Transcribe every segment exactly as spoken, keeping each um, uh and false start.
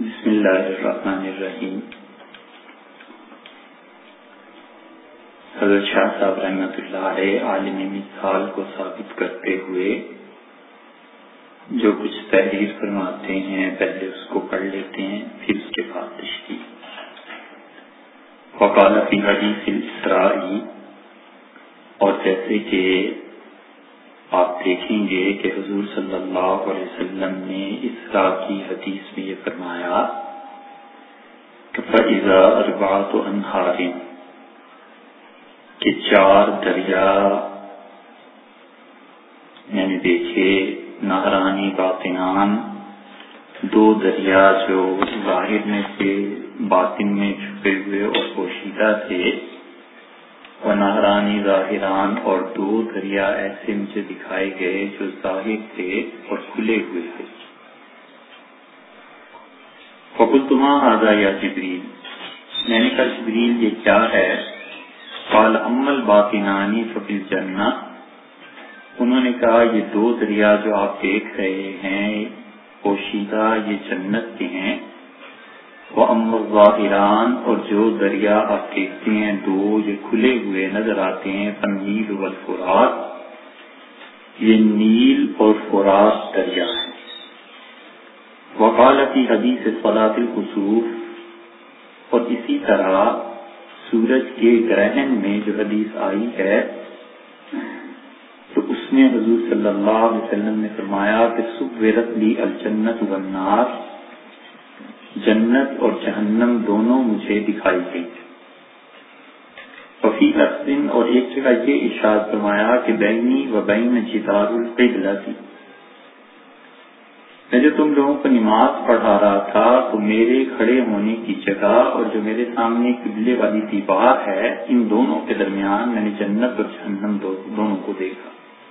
بسم اللہ الرحمن الرحیم۔ حضرت شاہ صاحب رحمۃ اللہ علیہ عالم مثال کو ثابت کرتے ہوئے جو کچھ تحریر فرماتے ہیں پہلے اس کو پڑھ لیتے ہیں، پھر اس کے بعد تشریح۔ وقال فی حدیث الاسراء، اور جیسے کہ آپ دیکھیں گے کہ حضور صلی اللہ علیہ وسلم نے اسراء کی حدیث میں یہ فرمایا کہ فَإِذَا أَرْبَعَةُ أَنْهَارٍ، کہ چار دریا میں نے دیکھے، نہرانی باطنان، دو دریا جو ظاہر میں سے باطن میں چھپے ہوئے اور پوشیدہ تھے، ونہرانی ظاہران، اور دو دریا ایسے مجھے دکھائے گئے جو ظاہر تھے اور کھلے ہوئے تھے۔ فقلت ما ھذا یا جبریل، میں نے کہا جبریل یہ کیا ہے؟ قال اما الباطنان ففی الجنہ، انہوں نے کہا یہ دو دریا جو آپ دیکھ رہے ہیں پوشیدہ، یہ جنت کے ہیں۔ وَأَمَّا الظَّاهِرَانِ، اور جو دریا آپ دیکھتے ہیں دو یہ کھلے ہوئے نظر آتے ہیں، فَالنِّيلُ وَالْفُرَاتُ، یہ نیل اور فرات دریا ہیں۔ وَقَالَ فِي حَدِيثِ صَلَاةِ الْكُسُوفِ، اور اسی طرح سورج کے گرہن میں جو حدیث آئی ہے تو اس میں حضور صلی اللہ علیہ وسلم نے فرمایا کہ سُوِّرَتْ لِي الْجَنَّةُ وَالنَّارُ، جنت اور جہنم دونوں مجھے دکھائی گئی۔ وفی لفظ، اور ایک جگہ یہ ارشاد فرمایا کہ بینی و بین جدار القبلہ، میں جو تم لوگوں کو نماز پڑھا رہا تھا تو میرے کھڑے ہونے کی جگہ اور جو میرے سامنے قبلے والی دیوار ہے، ان دونوں کے درمیان میں نے جنت اور جہنم دونوں کو دیکھا۔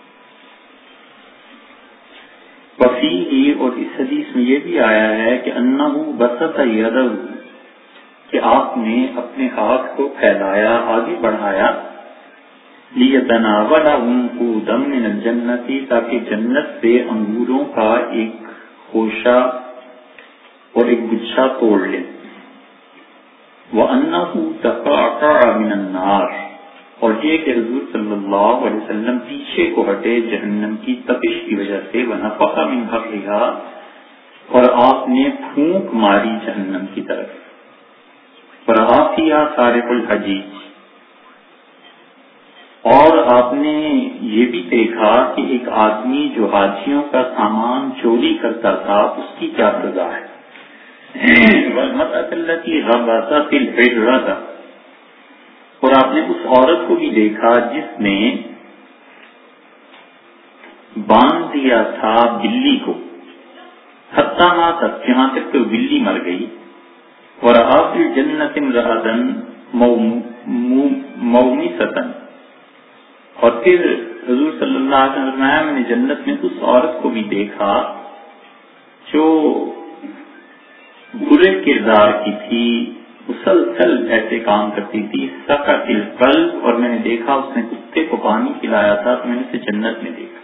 وفی ہی، اور اس حدیث میں یہ بھی آیا ہے کہ انہ بسط یدہ، کہ آپ نے اپنے ہاتھ کو پھیلایا، آگے بڑھایا، لیتناول عنقودا من الجنۃ، تاکہ جنت سے انگوروں کا ایک خوشہ اور ایک گچھا توڑ لے۔ وانہ تقعقع من النار، اور یہ کہ حضور صلی اللہ علیہ وسلم پیچھے کو ہٹے جہنم کی تپش کی وجہ سے، وَنَفَخَ مِنْ حَرِّهَا، اور آپ نے پھونک ماری جہنم کی طرف۔ وَرَأَىٰ فِيهَا سَارِقُ الْحَجِيجِ، اور آپ نے یہ بھی دیکھا کہ ایک آدمی جو حاجیوں کا سامان چوری کرتا تھا اس کی کیا سزا ہے۔ وَالْمَرْأَةَ الَّتِي غَبَّتِ الْحِجْرَةَ، اور آپ نے اس عورت کو بھی دیکھا جس نے باندھ دیا تھا بلی کو، حتیٰ ماں تک، جہاں تک کہ بلی مر گئی۔ وَرَأَىٰ فِي الْجَنَّةِ امْرَأَةً مَوْمِسَةً، اور پھر حضور صلی اللہ علیہ وسلم نے میں نے جنت میں اس عورت کو بھی دیکھا جو برے کردار کی تھی، مسلسل ایسے کام کرتی تھی، سقط القلب، اور میں نے دیکھا اس نے کتے کو پانی پلایا تھا تو میں نے اسے جنت میں دیکھا۔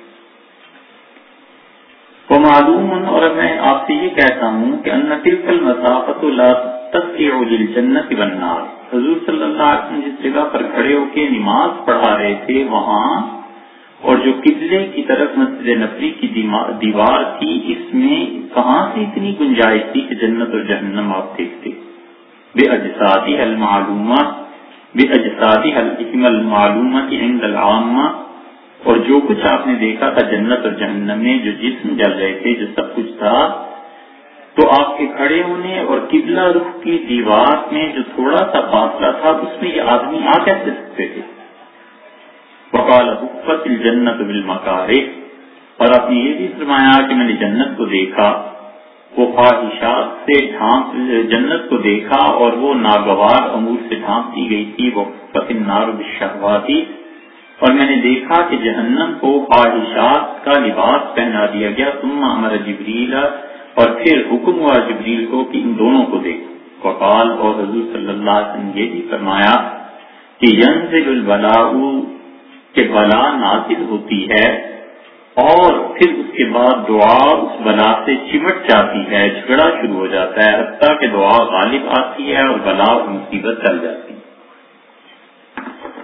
وہ معلوم، اور میں آپ سے یہ کہتا ہوں کہ ان تلک المسافۃ لا تسع للجنۃ والنار، حضور صلی اللہ علیہ وسلم جس جگہ پر کھڑے ہو کے نماز پڑھا رہے تھے وہاں، اور جو قبلے کی طرف مسجد نبوی کی دیوار تھی، اس میں کہاں سے اتنی گنجائش تھی کہ جنت اور جہنم آپ دیکھتے؟ بے اجسادی المعلومہ، بے اجسادی الاسم المعلومہ عند العامہ، اور جو کچھ آپ نے دیکھا تھا جنت اور جہنم میں، جو جسم جل رہے تھے، جو سب کچھ تھا، تو آپ کے کھڑے ہونے اور قبلہ رخ کی دیوار میں جو تھوڑا سا فاصلہ تھا اس میں یہ آدمی آ کیسے سکتے تھے؟ وقال حفت الجنت بالمکارہ، اور آپ نے یہ بھی فرمایا کہ میں نے جنت کو دیکھا، وہ خواہشات سے ڈھانپ، جنت کو دیکھا اور وہ ناگوار امور سے ڈھانپ دی گئی تھی، وہ فتح النار بالشہوات، اور میں نے دیکھا کہ جہنم کو خواہشات کا لباس پہنا دیا گیا۔ ثم امر جبریل، اور پھر حکم ہوا جبریل کو کہ ان دونوں کو دیکھو۔ وقال، اور حضور صلی اللہ علیہ وسلم یہ بھی فرمایا کہ ینزل البلاء، کہ بلا نازل ہوتی ہے، اور پھر اس کے بعد دعا اس بلا سے چمٹ جاتی ہے، جھگڑا شروع ہو جاتا ہے، حتیٰ کہ دعا غالب آتی ہے اور بلا اور مصیبت ٹل جاتی ہے۔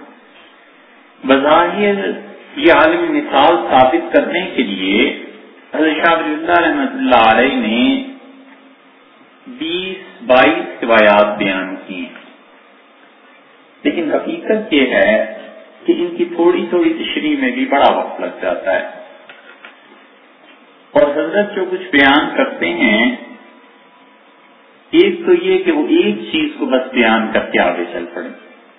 بظاہر یہ عالم مثال ثابت کرنے کے لیے حضرت شاہ ولی اللہ رحمۃ اللہ علیہ نے بیس بائیس روایات بیان کی ہیں، لیکن حقیقت یہ ہے کہ ان کی تھوڑی تھوڑی تشریح میں بھی بڑا وقت لگ جاتا ہے، اور حضرت جو کچھ بیان کرتے ہیں ایک تو یہ کہ وہ ایک چیز کو بس بیان کر کے آگے چل پڑے۔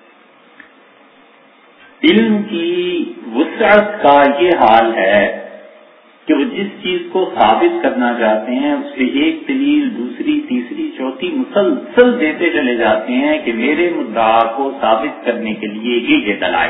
علم کی وسعت کا یہ حال ہے کہ وہ جس چیز کو ثابت کرنا چاہتے ہیں اس سے ایک دلیل دوسری تیسری چوتھی مسلسل دیتے چلے جاتے ہیں کہ میرے مدعا کو ثابت کرنے کے لیے یہ یہ دلائل،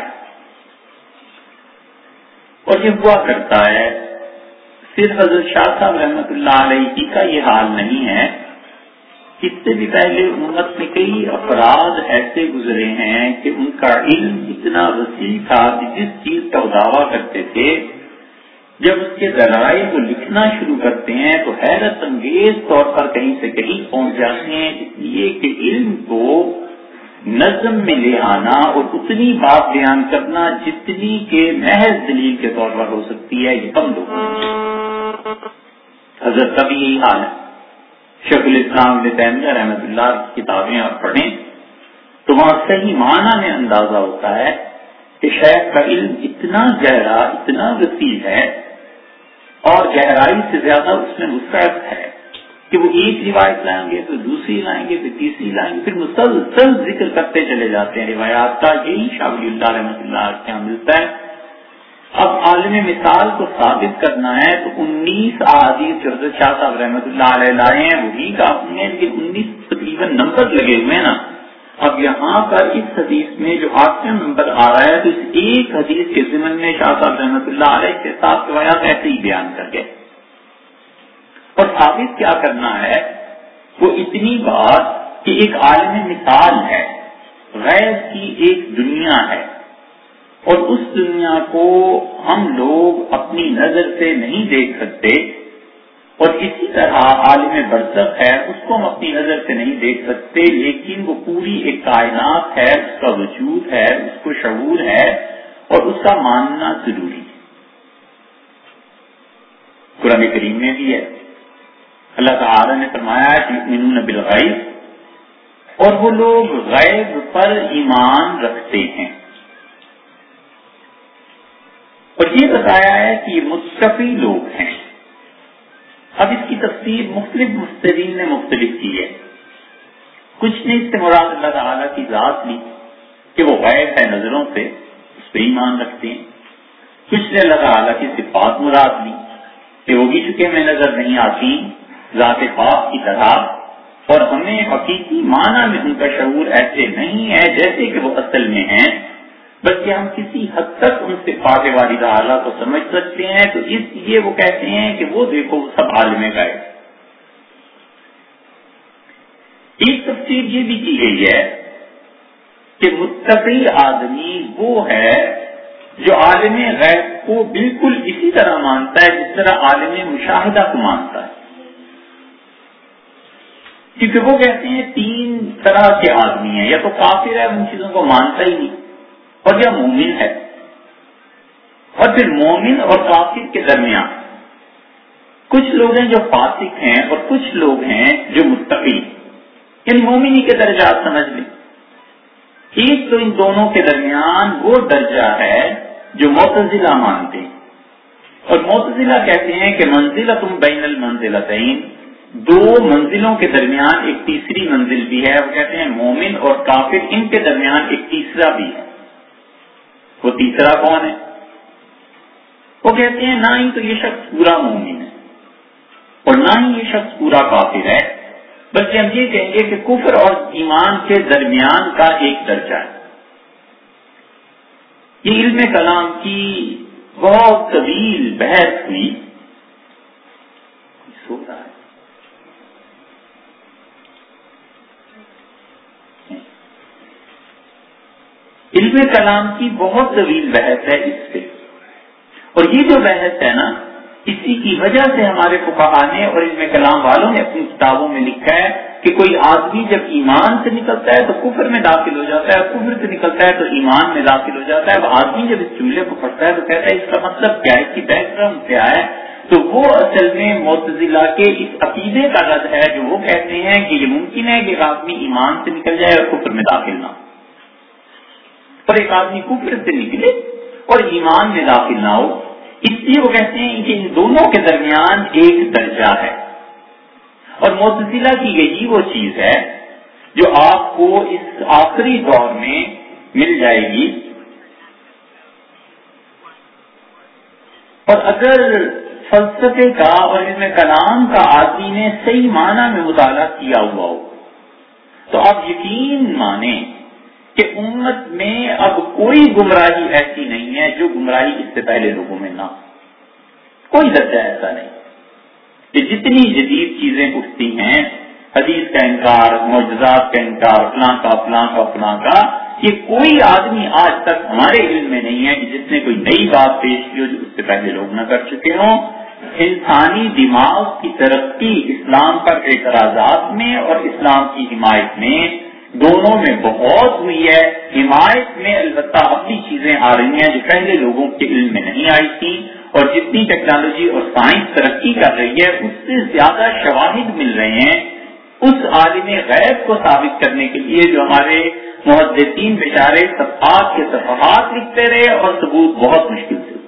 اور یہ ہوا کرتا ہے۔ صرف حضرت شاہ صاحب رحمۃ اللہ علیہ ہی کا یہ حال نہیں ہے، اس سے بھی پہلے امت میں کئی افراد ایسے گزرے ہیں کہ ان کا علم اتنا وسیع تھا کہ جس چیز کا دعویٰ کرتے تھے جب اس کے دلائل کو لکھنا شروع کرتے ہیں تو حیرت انگیز طور پر کہیں سے کہیں پہنچ جاتے ہیں، اس لیے کہ علم کو نظم میں لے آنا اور اتنی بات بیان کرنا جتنی کہ محض دلیل کے طور پر ہو سکتی ہے یہ کم لوگ ہیں۔ حضرت کا بھی یہی حال ہے۔ شیخ الاسلام ابن تیمیہ رحمۃ اللہ کی کتابیں آپ پڑھیں تو وہاں صحیح معنی میں اندازہ ہوتا ہے کہ شیخ کا علم اتنا گہرا اتنا وسیع ہے اور گہرائی سے زیادہ اس میں وسعت ہے کہ وہ ایک روایت لائیں گے پھر دوسری لائیں گے پھر تیسری لائیں گے، پھر مسلسل ذکر کرتے چلے جاتے ہیں روایات کا۔ یہی شاہ ولی اللہ رحمۃ اللہ کے یہاں ملتا ہے۔ اب عالم مثال کو ثابت کرنا ہے تو انیس احادیث جو حضرت شاہ صاحب رحمۃ اللہ علیہ لائے ہیں وہی کافی ہیں، لیکن انیس تقریباً نمبر لگے ہوئے ہیں نا۔ اب یہاں پر اس حدیث میں جو آٹھواں نمبر آ رہا ہے تو اس ایک حدیث کے ضمن میں شاہ صاحب رحمۃ اللہ علیہ کے ساتھ روایات ایسے ہی بیان کر گئے، اور ثابت کیا کرنا ہے وہ اتنی بات کہ ایک عالم مثال ہے، غیب کی ایک دنیا ہے، اور اس دنیا کو ہم لوگ اپنی نظر سے نہیں دیکھ سکتے، اور اسی طرح عالم برزخ ہے اس کو ہم اپنی نظر سے نہیں دیکھ سکتے، لیکن وہ پوری ایک کائنات ہے، اس کا وجود ہے، اس کو شعور ہے اور اس کا ماننا ضروری ہے۔ قرآن کریم میں بھی ہے، اللہ تعالی نے فرمایا کہ یؤمنون بالغیب، اور وہ لوگ غیب پر ایمان رکھتے ہیں، اور یہ بتایا ہے کہ یہ متقی لوگ ہیں۔ اب اس کی تفسیر مختلف مفسرین نے مختلف کی ہے، کچھ نے اس سے مراد اللہ تعالیٰ کی ذات لی کہ وہ غیب ہے نظروں سے اس پہ ایمان رکھتے ہیں، کچھ نے اللہ تعالیٰ کی صفات مراد لی کہ وہ بھی چکے میں نظر نہیں آتی ذات پاک کی طرح، اور ہمیں حقیقی معنی میں ان کا شعور ایسے نہیں ہے جیسے کہ وہ اصل میں ہیں، بلکہ ہم کسی حد تک ان سے صفات والی تعالیٰ کو سمجھ سکتے ہیں، تو اس لیے وہ کہتے ہیں کہ وہ دیکھو وہ سب عالم غیب۔ ایک تفسیر یہ بھی کی گئی ہے کہ متقی آدمی وہ ہے جو عالم غیب کو بالکل اسی طرح مانتا ہے جس طرح عالم مشاہدہ کو مانتا ہے، کیونکہ وہ کہتے ہیں تین طرح کے آدمی ہیں، یا تو کافر ہے ان چیزوں کو مانتا ہی نہیں، اور یا مومن ہے، اور پھر مومن اور کافر کے درمیان کچھ لوگ ہیں جو فاسق ہیں اور کچھ لوگ ہیں جو متقی، ان مومنی کے درجات سمجھ لیں۔ ایک تو ان دونوں کے درمیان وہ درجہ ہے جو معتزلہ مانتے ہیں، اور معتزلہ کہتے ہیں کہ منزلۃ بین المنزلتین، دو منزلوں کے درمیان ایک تیسری منزل بھی ہے، وہ کہتے ہیں مومن اور کافر ان کے درمیان ایک تیسرا بھی ہے۔ وہ تیسرا کون ہے؟ وہ کہتے ہیں نہ ہی تو یہ شخص پورا مومن ہے اور نہ ہی یہ شخص پورا کافر ہے، بلکہ ہم یہ کہیں گے کہ کفر اور ایمان کے درمیان کا ایک درجہ ہے۔ یہ علم کلام کی بہت طویل بحث ہوئی، سو رہا ہے علم کلام کی بہت طویل بحث ہے اس سے، اور یہ جو بحث ہے نا، اسی کی وجہ سے ہمارے فقہا نے اور علم کلام والوں نے اپنی کتابوں میں لکھا ہے کہ کوئی آدمی جب ایمان سے نکلتا ہے تو کفر میں داخل ہو جاتا ہے، کفر سے نکلتا ہے تو ایمان میں داخل ہو جاتا ہے۔ اب آدمی جب اس جملے کو پڑھتا ہے تو کہتا ہے اس کا مطلب کیا ہے، اس کی بیک گراؤنڈ کیا ہے؟ تو وہ اصل میں معتزلہ کے اس عقیدے کا رد ہے جو وہ کہتے ہیں کہ یہ ممکن ہے کہ ایک آدمی ایمان سے نکل جائے اور کفر میں داخل نہ ہو، اور ایک آدمی کفر سے نکلے اور ایمان میں داخل نہ ہو۔ اس لیے وہ کہتے ہیں کہ ان دونوں کے درمیان ایک درجہ ہے، اور معتزلہ کی یہی وہ چیز ہے جو آپ کو اس آخری دور میں مل جائے گی۔ اور اگر فلسفے کا اور علم کلام کا آدمی نے صحیح معنی میں مطالعہ کیا ہوا ہو تو آپ یقین مانیں کہ امت میں اب کوئی گمراہی ایسی نہیں ہے جو گمراہی اس سے پہلے لوگوں میں نہ ہو، کوئی درجہ ایسا نہیں کہ جتنی جدید چیزیں اٹھتی ہیں، حدیث کا انکار، معجزات کا انکار، فلاں کا فلاں کا فلاں کا، یہ کوئی آدمی آج تک ہمارے علم میں نہیں ہے کہ جس نے کوئی نئی بات پیش کی ہو جو اس سے پہلے لوگ نہ کر چکے ہوں۔ انسانی دماغ کی ترقی اسلام پر اعتراضات میں اور اسلام کی حمایت میں دونوں میں بہت ہوئی ہے۔ حمایت میں البتہ اپنی چیزیں آ رہی ہیں جو پہلے لوگوں کے علم میں نہیں آئی تھی، اور جتنی ٹیکنالوجی اور سائنس ترقی کر رہی ہے اس سے زیادہ شواہد مل رہے ہیں اس عالم غیب کو ثابت کرنے کے لیے جو ہمارے محدثین بیچارے صفحات کے صفحات لکھتے رہے اور ثبوت بہت مشکل سے۔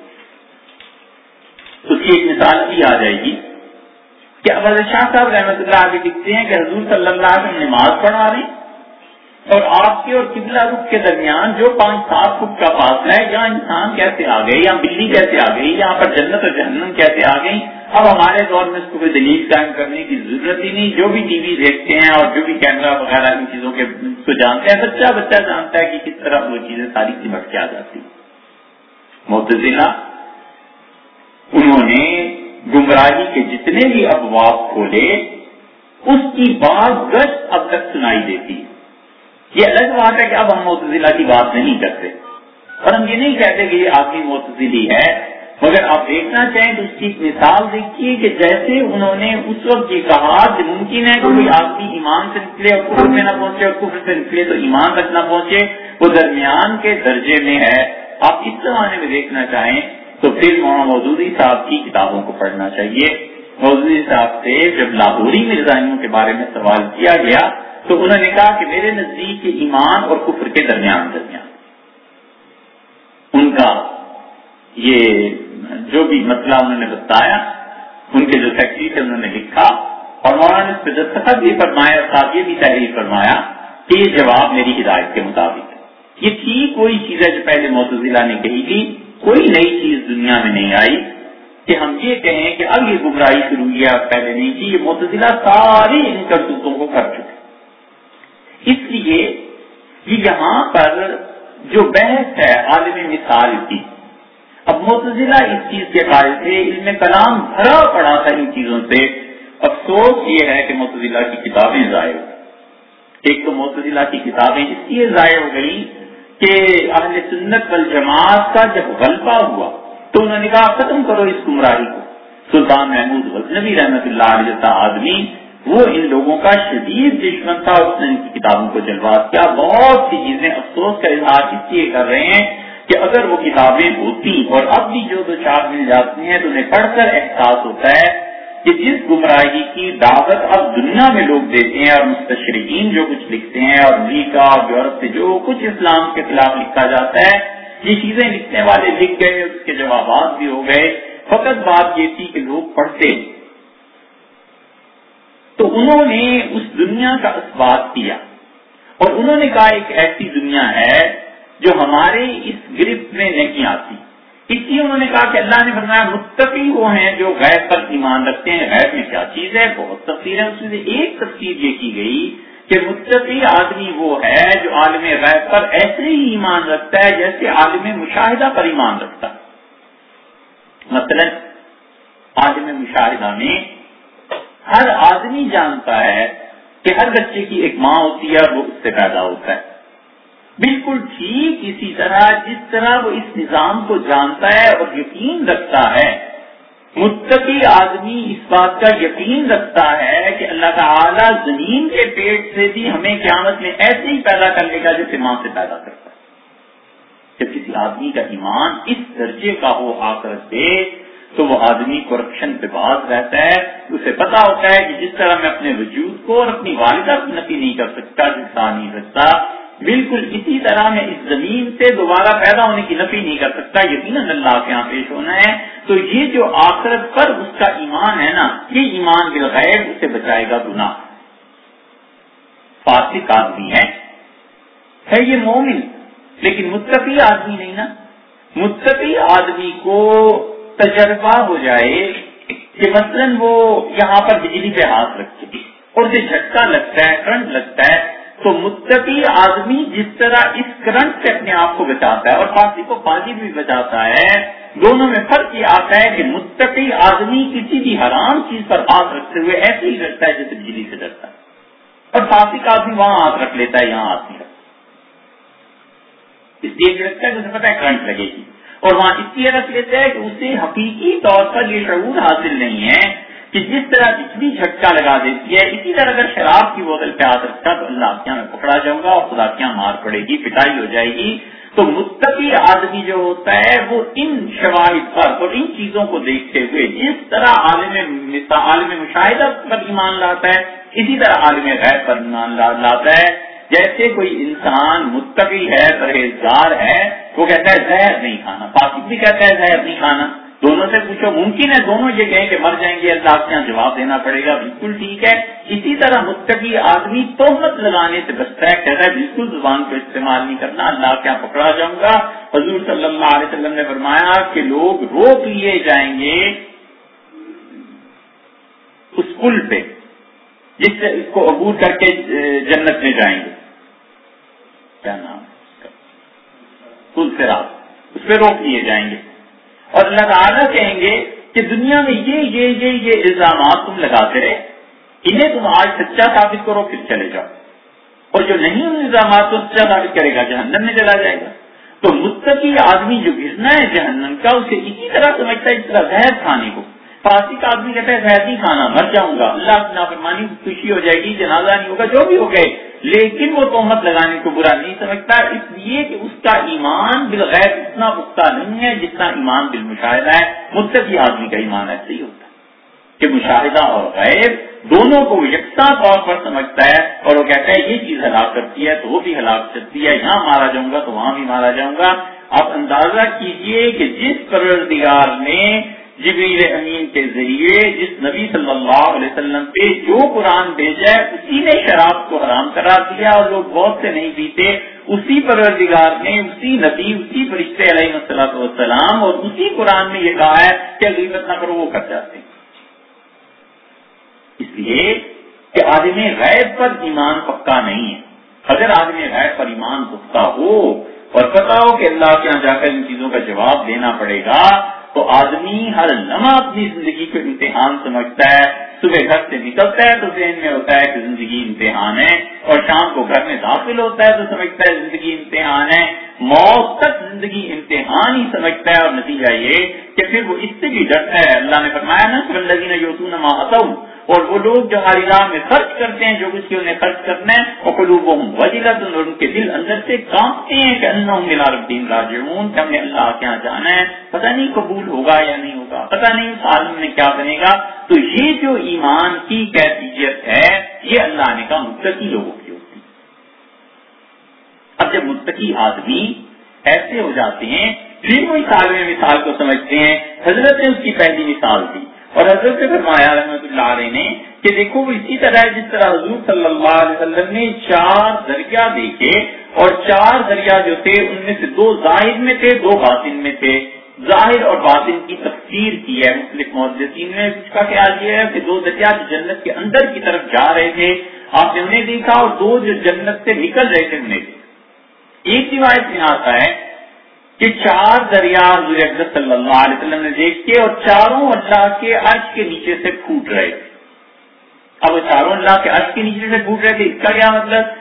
اس کی ایک مثال بھی آ جائے گی کہ احمد شاہ صاحب رحمۃ اللہ علیہ لکھتے ہیں کہ حضور صلی اللہ علیہ وسلم نماز پڑھا رہے اور آپ کے اور قبلہ رخ کے درمیان جو پانچ سات فٹ کا فاصلہ ہے، یہاں انسان کیسے آ گئے، یہاں بلی کیسے آ گئی، یہاں پر جنت اور جہنم کیسے آ گئی۔ اب ہمارے دور میں اس کو کوئی دلیل قائم کرنے کی ضرورت ہی نہیں، جو بھی ٹی وی دیکھتے ہیں اور جو بھی کیمرہ وغیرہ ان چیزوں کے کو جانتے ہیں، بچہ بچہ جانتا ہے کہ کس طرح وہ چیزیں ساری سمٹ کے آ جاتی۔ معتزلہ انہوں نے گمراہی کے جتنے بھی ابواب کھولے اس کی بات گشت اب تک سنائی دیتی ہے۔ یہ الگ بات ہے کہ اب ہم معتزلہ کی بات نہیں کرتے اور ہم یہ نہیں کہتے کہ یہ آدمی معتزلی ہے، مگر آپ دیکھنا چاہیں تو اس کی ایک مثال دیکھیے کہ جیسے انہوں نے اس وقت یہ کہا کہ ممکن ہے کہ کوئی آدمی ایمان سے نکلے اور کفر میں نہ پہنچے اور کفر سے نکلے تو ایمان تک نہ پہنچے، وہ درمیان کے درجے میں ہے۔ آپ اس زمانے میں دیکھنا چاہیں تو پھر مولانا مودودی صاحب کی کتابوں کو پڑھنا چاہیے۔ مودودی صاحب سے جب لاہوری مرزائیوں کے بارے میں سوال کیا گیا تو انہوں نے کہا کہ میرے نزدیک ایمان اور کفر کے درمیان درمیان ان کا یہ جو بھی مسئلہ انہوں نے بتایا، ان کے جو تحقیق ہے انہوں نے لکھا اور مولانا نے اس پہ دستخط بھی فرمایا اور ساتھ یہ بھی تحریر فرمایا کہ یہ جواب میری ہدایت کے مطابق ہے۔ یہ ٹھیک وہی چیز ہے جو پہلے معتزلہ نے کہی تھی، کوئی نئی چیز دنیا میں نہیں آئی کہ ہم یہ کہیں کہ اب یہ گمراہی شروع ہوئی ہے، پہلے نہیں تھی۔ یہ معتزلہ ساری ان کرتوتوں کو کر چکے۔ اس لیے یہاں پر جو بحث ہے عالم مثال کی، اب معتزلہ اس چیز کے قائل تھے، علم کلام بھرا پڑا تھا ان چیزوں سے۔ افسوس یہ ہے کہ معتزلہ کی کتابیں ضائع ہو گئی۔ ایک تو معتزلہ کی کتابیں اس لیے ضائع ہو گئی کہ اہل سنت والجماعت کا جب غلبہ ہوا تو انہوں نے کہا ختم کرو اس گمراہی کو۔ سلطان محمود غزنوی رحمۃ اللہ علیہ جیسا آدمی وہ ان لوگوں کا شدید دشمن تھا، اس نے ان کی کتابوں کو جلوات کیا۔ بہت سی چیزیں افسوس کا اظہار اس لیے کر رہے ہیں کہ اگر وہ کتابیں ہوتی اور اب بھی جو دو چار مل جاتی ہیں تو انہیں پڑھ کر احساس ہوتا ہے کہ جس گمراہی کی دعوت اب دنیا میں لوگ دیتے ہیں اور مستشرقین جو کچھ لکھتے ہیں اور امریکہ اور یورپ سے جو کچھ اسلام کے خلاف لکھا جاتا ہے، یہ چیزیں لکھنے والے لکھ گئے، اس کے جوابات بھی ہو گئے، فقط بات یہ تھی کہ لوگ پڑھتے۔ تو انہوں نے اس دنیا کا اثبات کیا اور انہوں نے کہا ایک ایسی دنیا ہے جو ہمارے اس گرفت میں نہیں آتی۔ اس لیے انہوں نے کہا کہ اللہ نے فرمایا متقی وہ ہیں جو غیب پر ایمان رکھتے ہیں۔ غیب میں کیا چیز ہے؟ بہت تفسیر ہے، اس میں سے ایک تفسیر یہ کی گئی کہ متقی آدمی وہ ہے جو عالم غیب پر ایسے ہی ایمان رکھتا ہے جیسے عالم مشاہدہ پر ایمان رکھتا ہے۔ مثلا عالم مشاہدہ میں ہر آدمی جانتا ہے کہ ہر بچے کی ایک ماں ہوتی ہے اور وہ اس سے پیدا ہوتا ہے۔ بالکل ٹھیک اسی طرح جس طرح وہ اس نظام کو جانتا ہے اور یقین رکھتا ہے، متقی آدمی اس بات کا یقین رکھتا ہے کہ اللہ تعالیٰ زمین کے پیٹ سے بھی ہمیں قیامت میں ایسے ہی پیدا کر لے گا جیسے ماں سے پیدا کرتا ہے۔ جب کسی آدمی کا ایمان اس درجے کا ہو آخرت پہ، تو وہ آدمی کرپشن پہ باز رہتا ہے، اسے پتا ہوتا ہے کہ جس طرح میں اپنے وجود کو اور اپنی والدہ کی نفی نہیں کر سکتا، جسا نہیں سکتا، بالکل اسی طرح میں اس زمین سے دوبارہ پیدا ہونے کی نفی نہیں کر سکتا، یقیناً اللہ کے یہاں پیش ہونا ہے۔ تو یہ جو آخرت پر اس کا ایمان ہے نا، یہ ایمان بالغیب اسے بچائے گا گناہ۔ فاسق آدمی ہے ہے یہ مومن، لیکن متقی آدمی نہیں نا۔ متقی آدمی کو تجربہ ہو جائے کہ مثلاً وہ یہاں پر بجلی پہ ہاتھ رکھے اور اسے جھٹکا لگتا ہے، کرنٹ لگتا ہے، تو متقی آدمی جس طرح اس کرنٹ سے اپنے آپ کو بچاتا ہے اور فاسق کو پانی بھی بچاتا ہے، دونوں میں فرق یہ آتا ہے کہ متقی آدمی کسی بھی حرام چیز پر ہاتھ رکھتے ہوئے ایسے ہی ڈرتا ہے جیسے بجلی سے ڈرتا ہے، اور فاسق آدمی وہاں ہاتھ رکھ لیتا ہے، یہاں ہاتھ نہیں رکھتا، اس لیے لگتا ہے کہ اسے پتا ہے کرنٹ لگے گی، اور وہاں اس لیے رکھ لیتا ہے کہ اسے حقیقی طور پر یہ شعور حاصل نہیں ہے کہ جس طرح بجلی جھٹکا لگا دیتی ہے، اسی طرح اگر شراب کی بوتل پہ ہاتھ رکھتا تو اللہ کے یہاں میں پکڑا جاؤں گا اور خدا کے یہاں مار پڑے گی، پٹائی ہو جائے گی۔ تو متقی آدمی جو ہوتا ہے وہ ان شواہد پر اور ان چیزوں کو دیکھتے ہوئے جس طرح عالم عالم مشاہدہ پر ایمان لاتا ہے، اسی طرح عالم غیب پر ایمان لاتا ہے۔ جیسے کوئی انسان متقی ہے، پرہیزگار ہے، وہ کہتا ہے زہر نہیں کھانا، فاسق بھی کہتا ہے زہر نہیں کھانا، دونوں سے پوچھو ممکن ہے دونوں یہ کہیں کہ مر جائیں گے، اللہ کے یہاں جواب دینا پڑے گا بالکل ٹھیک ہے۔ اسی طرح متقی آدمی تہمت لگانے سے بچتا ہے، کہتا ہے بالکل زبان کو استعمال نہیں کرنا، اللہ کے یہاں پکڑا جاؤں گا۔ حضور صلی اللہ علیہ وسلم نے فرمایا کہ لوگ روک لیے جائیں گے اس پل پہ جس سے اس کو عبور کر کے جنت میں جائیں گے، کیا نام پل صراط، اس پہ روک لیے جائیں گے، اور اللہ تعالیٰ کہیں گے کہ دنیا میں یہ یہ یہ یہ الزامات تم لگاتے رہے، انہیں تم آج سچا ثابت کرو پھر چلے جاؤ، اور جو نہیں ان الزامات کو سچا ثابت کرے گا جہنم میں چلا جائے گا۔ تو متقی آدمی جو گرنا ہے جہنم کا، اسے اسی طرح سمجھتا ہے اس طرح زہر کھانے کو۔ فاسق آدمی کہتا ہے زہر نہیں کھانا، مر جاؤں گا، اللہ کی نافرمانی خوشی ہو جائے گی، جنازہ نہیں ہوگا، جو بھی ہو گئے، لیکن وہ تہمت لگانے کو برا نہیں سمجھتا، اس لیے کہ اس کا ایمان بالغیب اتنا پختہ نہیں ہے جتنا ایمان بالمشاہدہ ہے۔ متقی آدمی کا ایمان ایسے ہی ہوتا ہے کہ مشاہدہ اور غیب دونوں کو یکساں طور پر سمجھتا ہے، اور وہ کہتا ہے یہ چیز ہلاک کرتی ہے تو وہ بھی ہلاک کرتی ہے، یہاں مارا جاؤں گا تو وہاں بھی مارا جاؤں گا۔ آپ اندازہ کیجئے کہ جس پروردگار نے جبریل امین کے ذریعے جس نبی صلی اللہ علیہ وسلم پہ جو قرآن بھیجا ہے اسی نے شراب کو حرام قرار دیا اور لوگ بہت سے نہیں پیتے، اسی پروردگار نے اسی نبی اسی فرشتے علیہ الصلوۃ والسلام اور اسی قرآن میں یہ کہا ہے کہ غیبت نہ کرو، وہ کر جاتے ہیں۔ اس لیے کہ عالم غیب پر ایمان پکا نہیں ہے۔ اگر عالم غیب پر ایمان پختہ ہو اور پتا ہو کہ اللہ کے یہاں جا کر ان چیزوں کا جواب دینا پڑے گا، تو آدمی ہر لمحہ اپنی زندگی کو امتحان سمجھتا ہے۔ صبح گھر سے نکلتا ہے تو ذہن میں ہوتا ہے کہ زندگی امتحان ہے، اور شام کو گھر میں داخل ہوتا ہے تو سمجھتا ہے زندگی امتحان ہے، موت تک زندگی امتحان ہی سمجھتا ہے، اور نتیجہ یہ کہ پھر وہ اس سے بھی ڈرتا ہے۔ اللہ نے فرمایا نا والذین یؤتون ما آتوا، اور وہ لوگ جو ہماری راہ میں خرچ کرتے ہیں جو کچھ کی انہیں خرچ کرنا ہے، وقلوبہم وجلۃ، اور ان کے دل اندر سے کانپتے ہیں کہ انہم الی ربہم راجعون، کہ ہم نے اللہ کے یہاں جانا ہے، پتہ نہیں قبول ہوگا یا نہیں ہوگا، پتہ نہیں اس عالم میں کیا بنے گا۔ تو یہ جو ایمان کی کیفیت ہے یہ اللہ نے کہا متقی لوگوں کی ہوتی ہے۔ اب جب متقی آدمی ایسے ہو جاتے ہیں پھر وہ اس عالم مثال کو سمجھتے ہیں۔ حضرت نے اس کی پہلی مثال دی، اور حضرت نے فرمایا رحمۃ اللہ علیہ نے کہ دیکھو وہ اسی طرح جس طرح حضور صلی اللہ علیہ وسلم نے چار دریا دیکھے، اور چار دریا جو تھے ان میں سے دو ظاہر میں تھے، دو باطن میں تھے۔ ظاہر اور باطن کی تفسیر کی ہے مختلف محدثین نے، اس کا خیال یہ ہے کہ دو دریا جو جنت کے اندر کی طرف جا رہے تھے آپ نے انہیں دیکھا، اور دو جو جنت سے نکل رہے تھے انہیں دیکھا۔ ایک روایت میں آتا ہے کہ چار دریا حضور اکرم صلی اللہ علیہ وسلم نے دیکھے، اور چاروں اللہ کے عرش کے نیچے سے پھوٹ رہے تھے۔ اب وہ چاروں اللہ کے عرش کے نیچے سے پھوٹ رہے تھے، اس کا کیا مطلب؟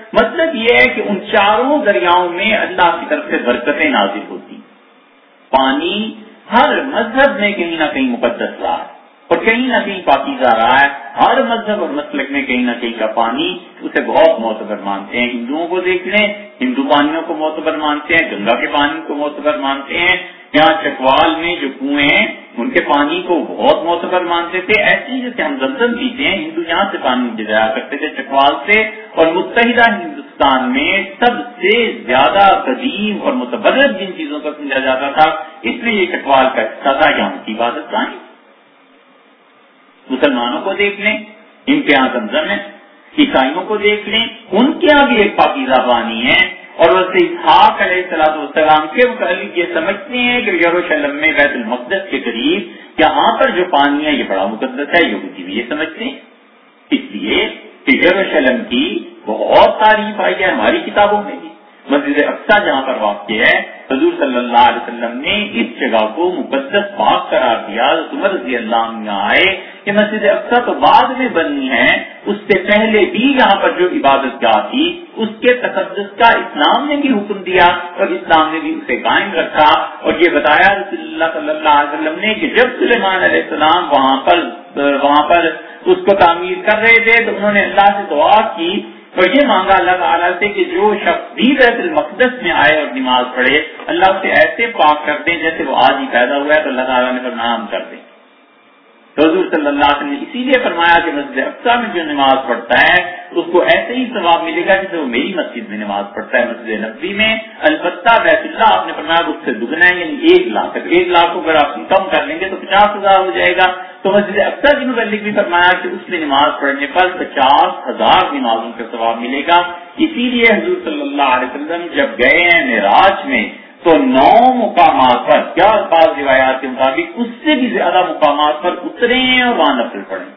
مطلب یہ ہے کہ ان چاروں دریاؤں میں اللہ کی طرف سے برکتیں نازل ہوتی. پانی ہر مذہب میں کہیں نہ کہیں مقدس رہا ہے اور کہیں نہ کہیں پاکیزہ رہا ہے. ہر مذہب اور مسلک میں کہیں نہ کہیں کا پانی اسے بہت معتبر مانتے ہیں. ہندوؤں کو دیکھ لیں، ہندو پانیوں کو معتبر مانتے ہیں، گنگا کے پانی کو معتبر مانتے ہیں. یہاں چکوال میں جو کنویں ہیں ان کے پانی کو بہت معتبر مانتے تھے. ایسی جیسے ہم زمزم پیتے ہیں، ہندو یہاں سے پانی جایا کرتے تھے چکوال سے. اور متحدہ ہندوستان میں سب سے زیادہ قدیم اور متبرک جن چیزوں کا سمجھا جاتا تھا، اس لیے یہ چکوال کا حصہ تھا یہاں کی عبادت گاہیں. مسلمانوں کو دیکھ لیں، ان کے یہاں زمزم ہے. عیسائیوں کو دیکھ لیں، ان کے یہاں بھی ایک پاکیزہ پانی ہے. اور ویسے اسحاق علیہ الصلوۃ والسلام کے متعلق یہ سمجھتے ہیں کہ یروشلم میں بیت المقدس کے قریب یہاں پر جو پانی ہے یہ بڑا مقدس ہے. یہودی بھی یہ سمجھتے ہیں. اس لیے کہ یروشلم کی بہت تعریف آئی ہے ہماری کتابوں میں بھی. مسجد اقصی جہاں پر واقع ہے، حضور صلی اللہ علیہ وسلم نے اس جگہ کو مقدس پاک قرار دیا. عمر رضی اللہ عنہ آئے کہ مسجد اقصی تو بعد میں بنی ہے، اس سے پہلے بھی یہاں پر جو عبادت گاہ تھی اس کے تقدس کا اسلام نے بھی حکم دیا اور اسلام نے بھی اسے قائم رکھا. اور یہ بتایا رسول اللہ صلی اللہ علیہ وسلم نے کہ جب سلیمان علیہ السلام وہاں پر وہاں پر اس کو تعمیر کر رہے تھے تو انہوں نے اللہ سے دعا کی اور یہ مانگا اللہ تعالیٰ سے کہ جو شخص بھی بیت المقدس میں آئے اور نماز پڑھے اللہ اسے ایسے پاک کر دیں جیسے وہ آج ہی پیدا ہوا ہے. تو اللہ تعالیٰ نے فرمایا ہم کر دیں. تو حضور صلی اللہ علیہ وسلم نے اسی لیے فرمایا کہ مسجد اقصی میں جو نماز پڑھتا ہے اس کو ایسے ہی ثواب ملے گا جیسے وہ میری مسجد میں نماز پڑھتا ہے مسجد نبوی میں. البتہ بیت اللہ آپ نے فرمایا اس سے دگنا ہے، یعنی ایک لاکھ ایک لاکھ کو اگر آپ کم کر لیں گے تو پچاس ہزار ہو جائے گا. تو مسجد اقصی کے متعلق بھی فرمایا کہ اس میں نماز پڑھنے پر پچاس ہزار نمازوں کا ثواب ملے گا. اسی لیے حضور صلی اللہ علیہ وسلم جب گئے ہیں معراج میں تو نو مقامات پر کیا بعض روایات کے مطابق اس سے بھی زیادہ مقامات پر اترے ہیں اور وہاں نفل پڑھیں.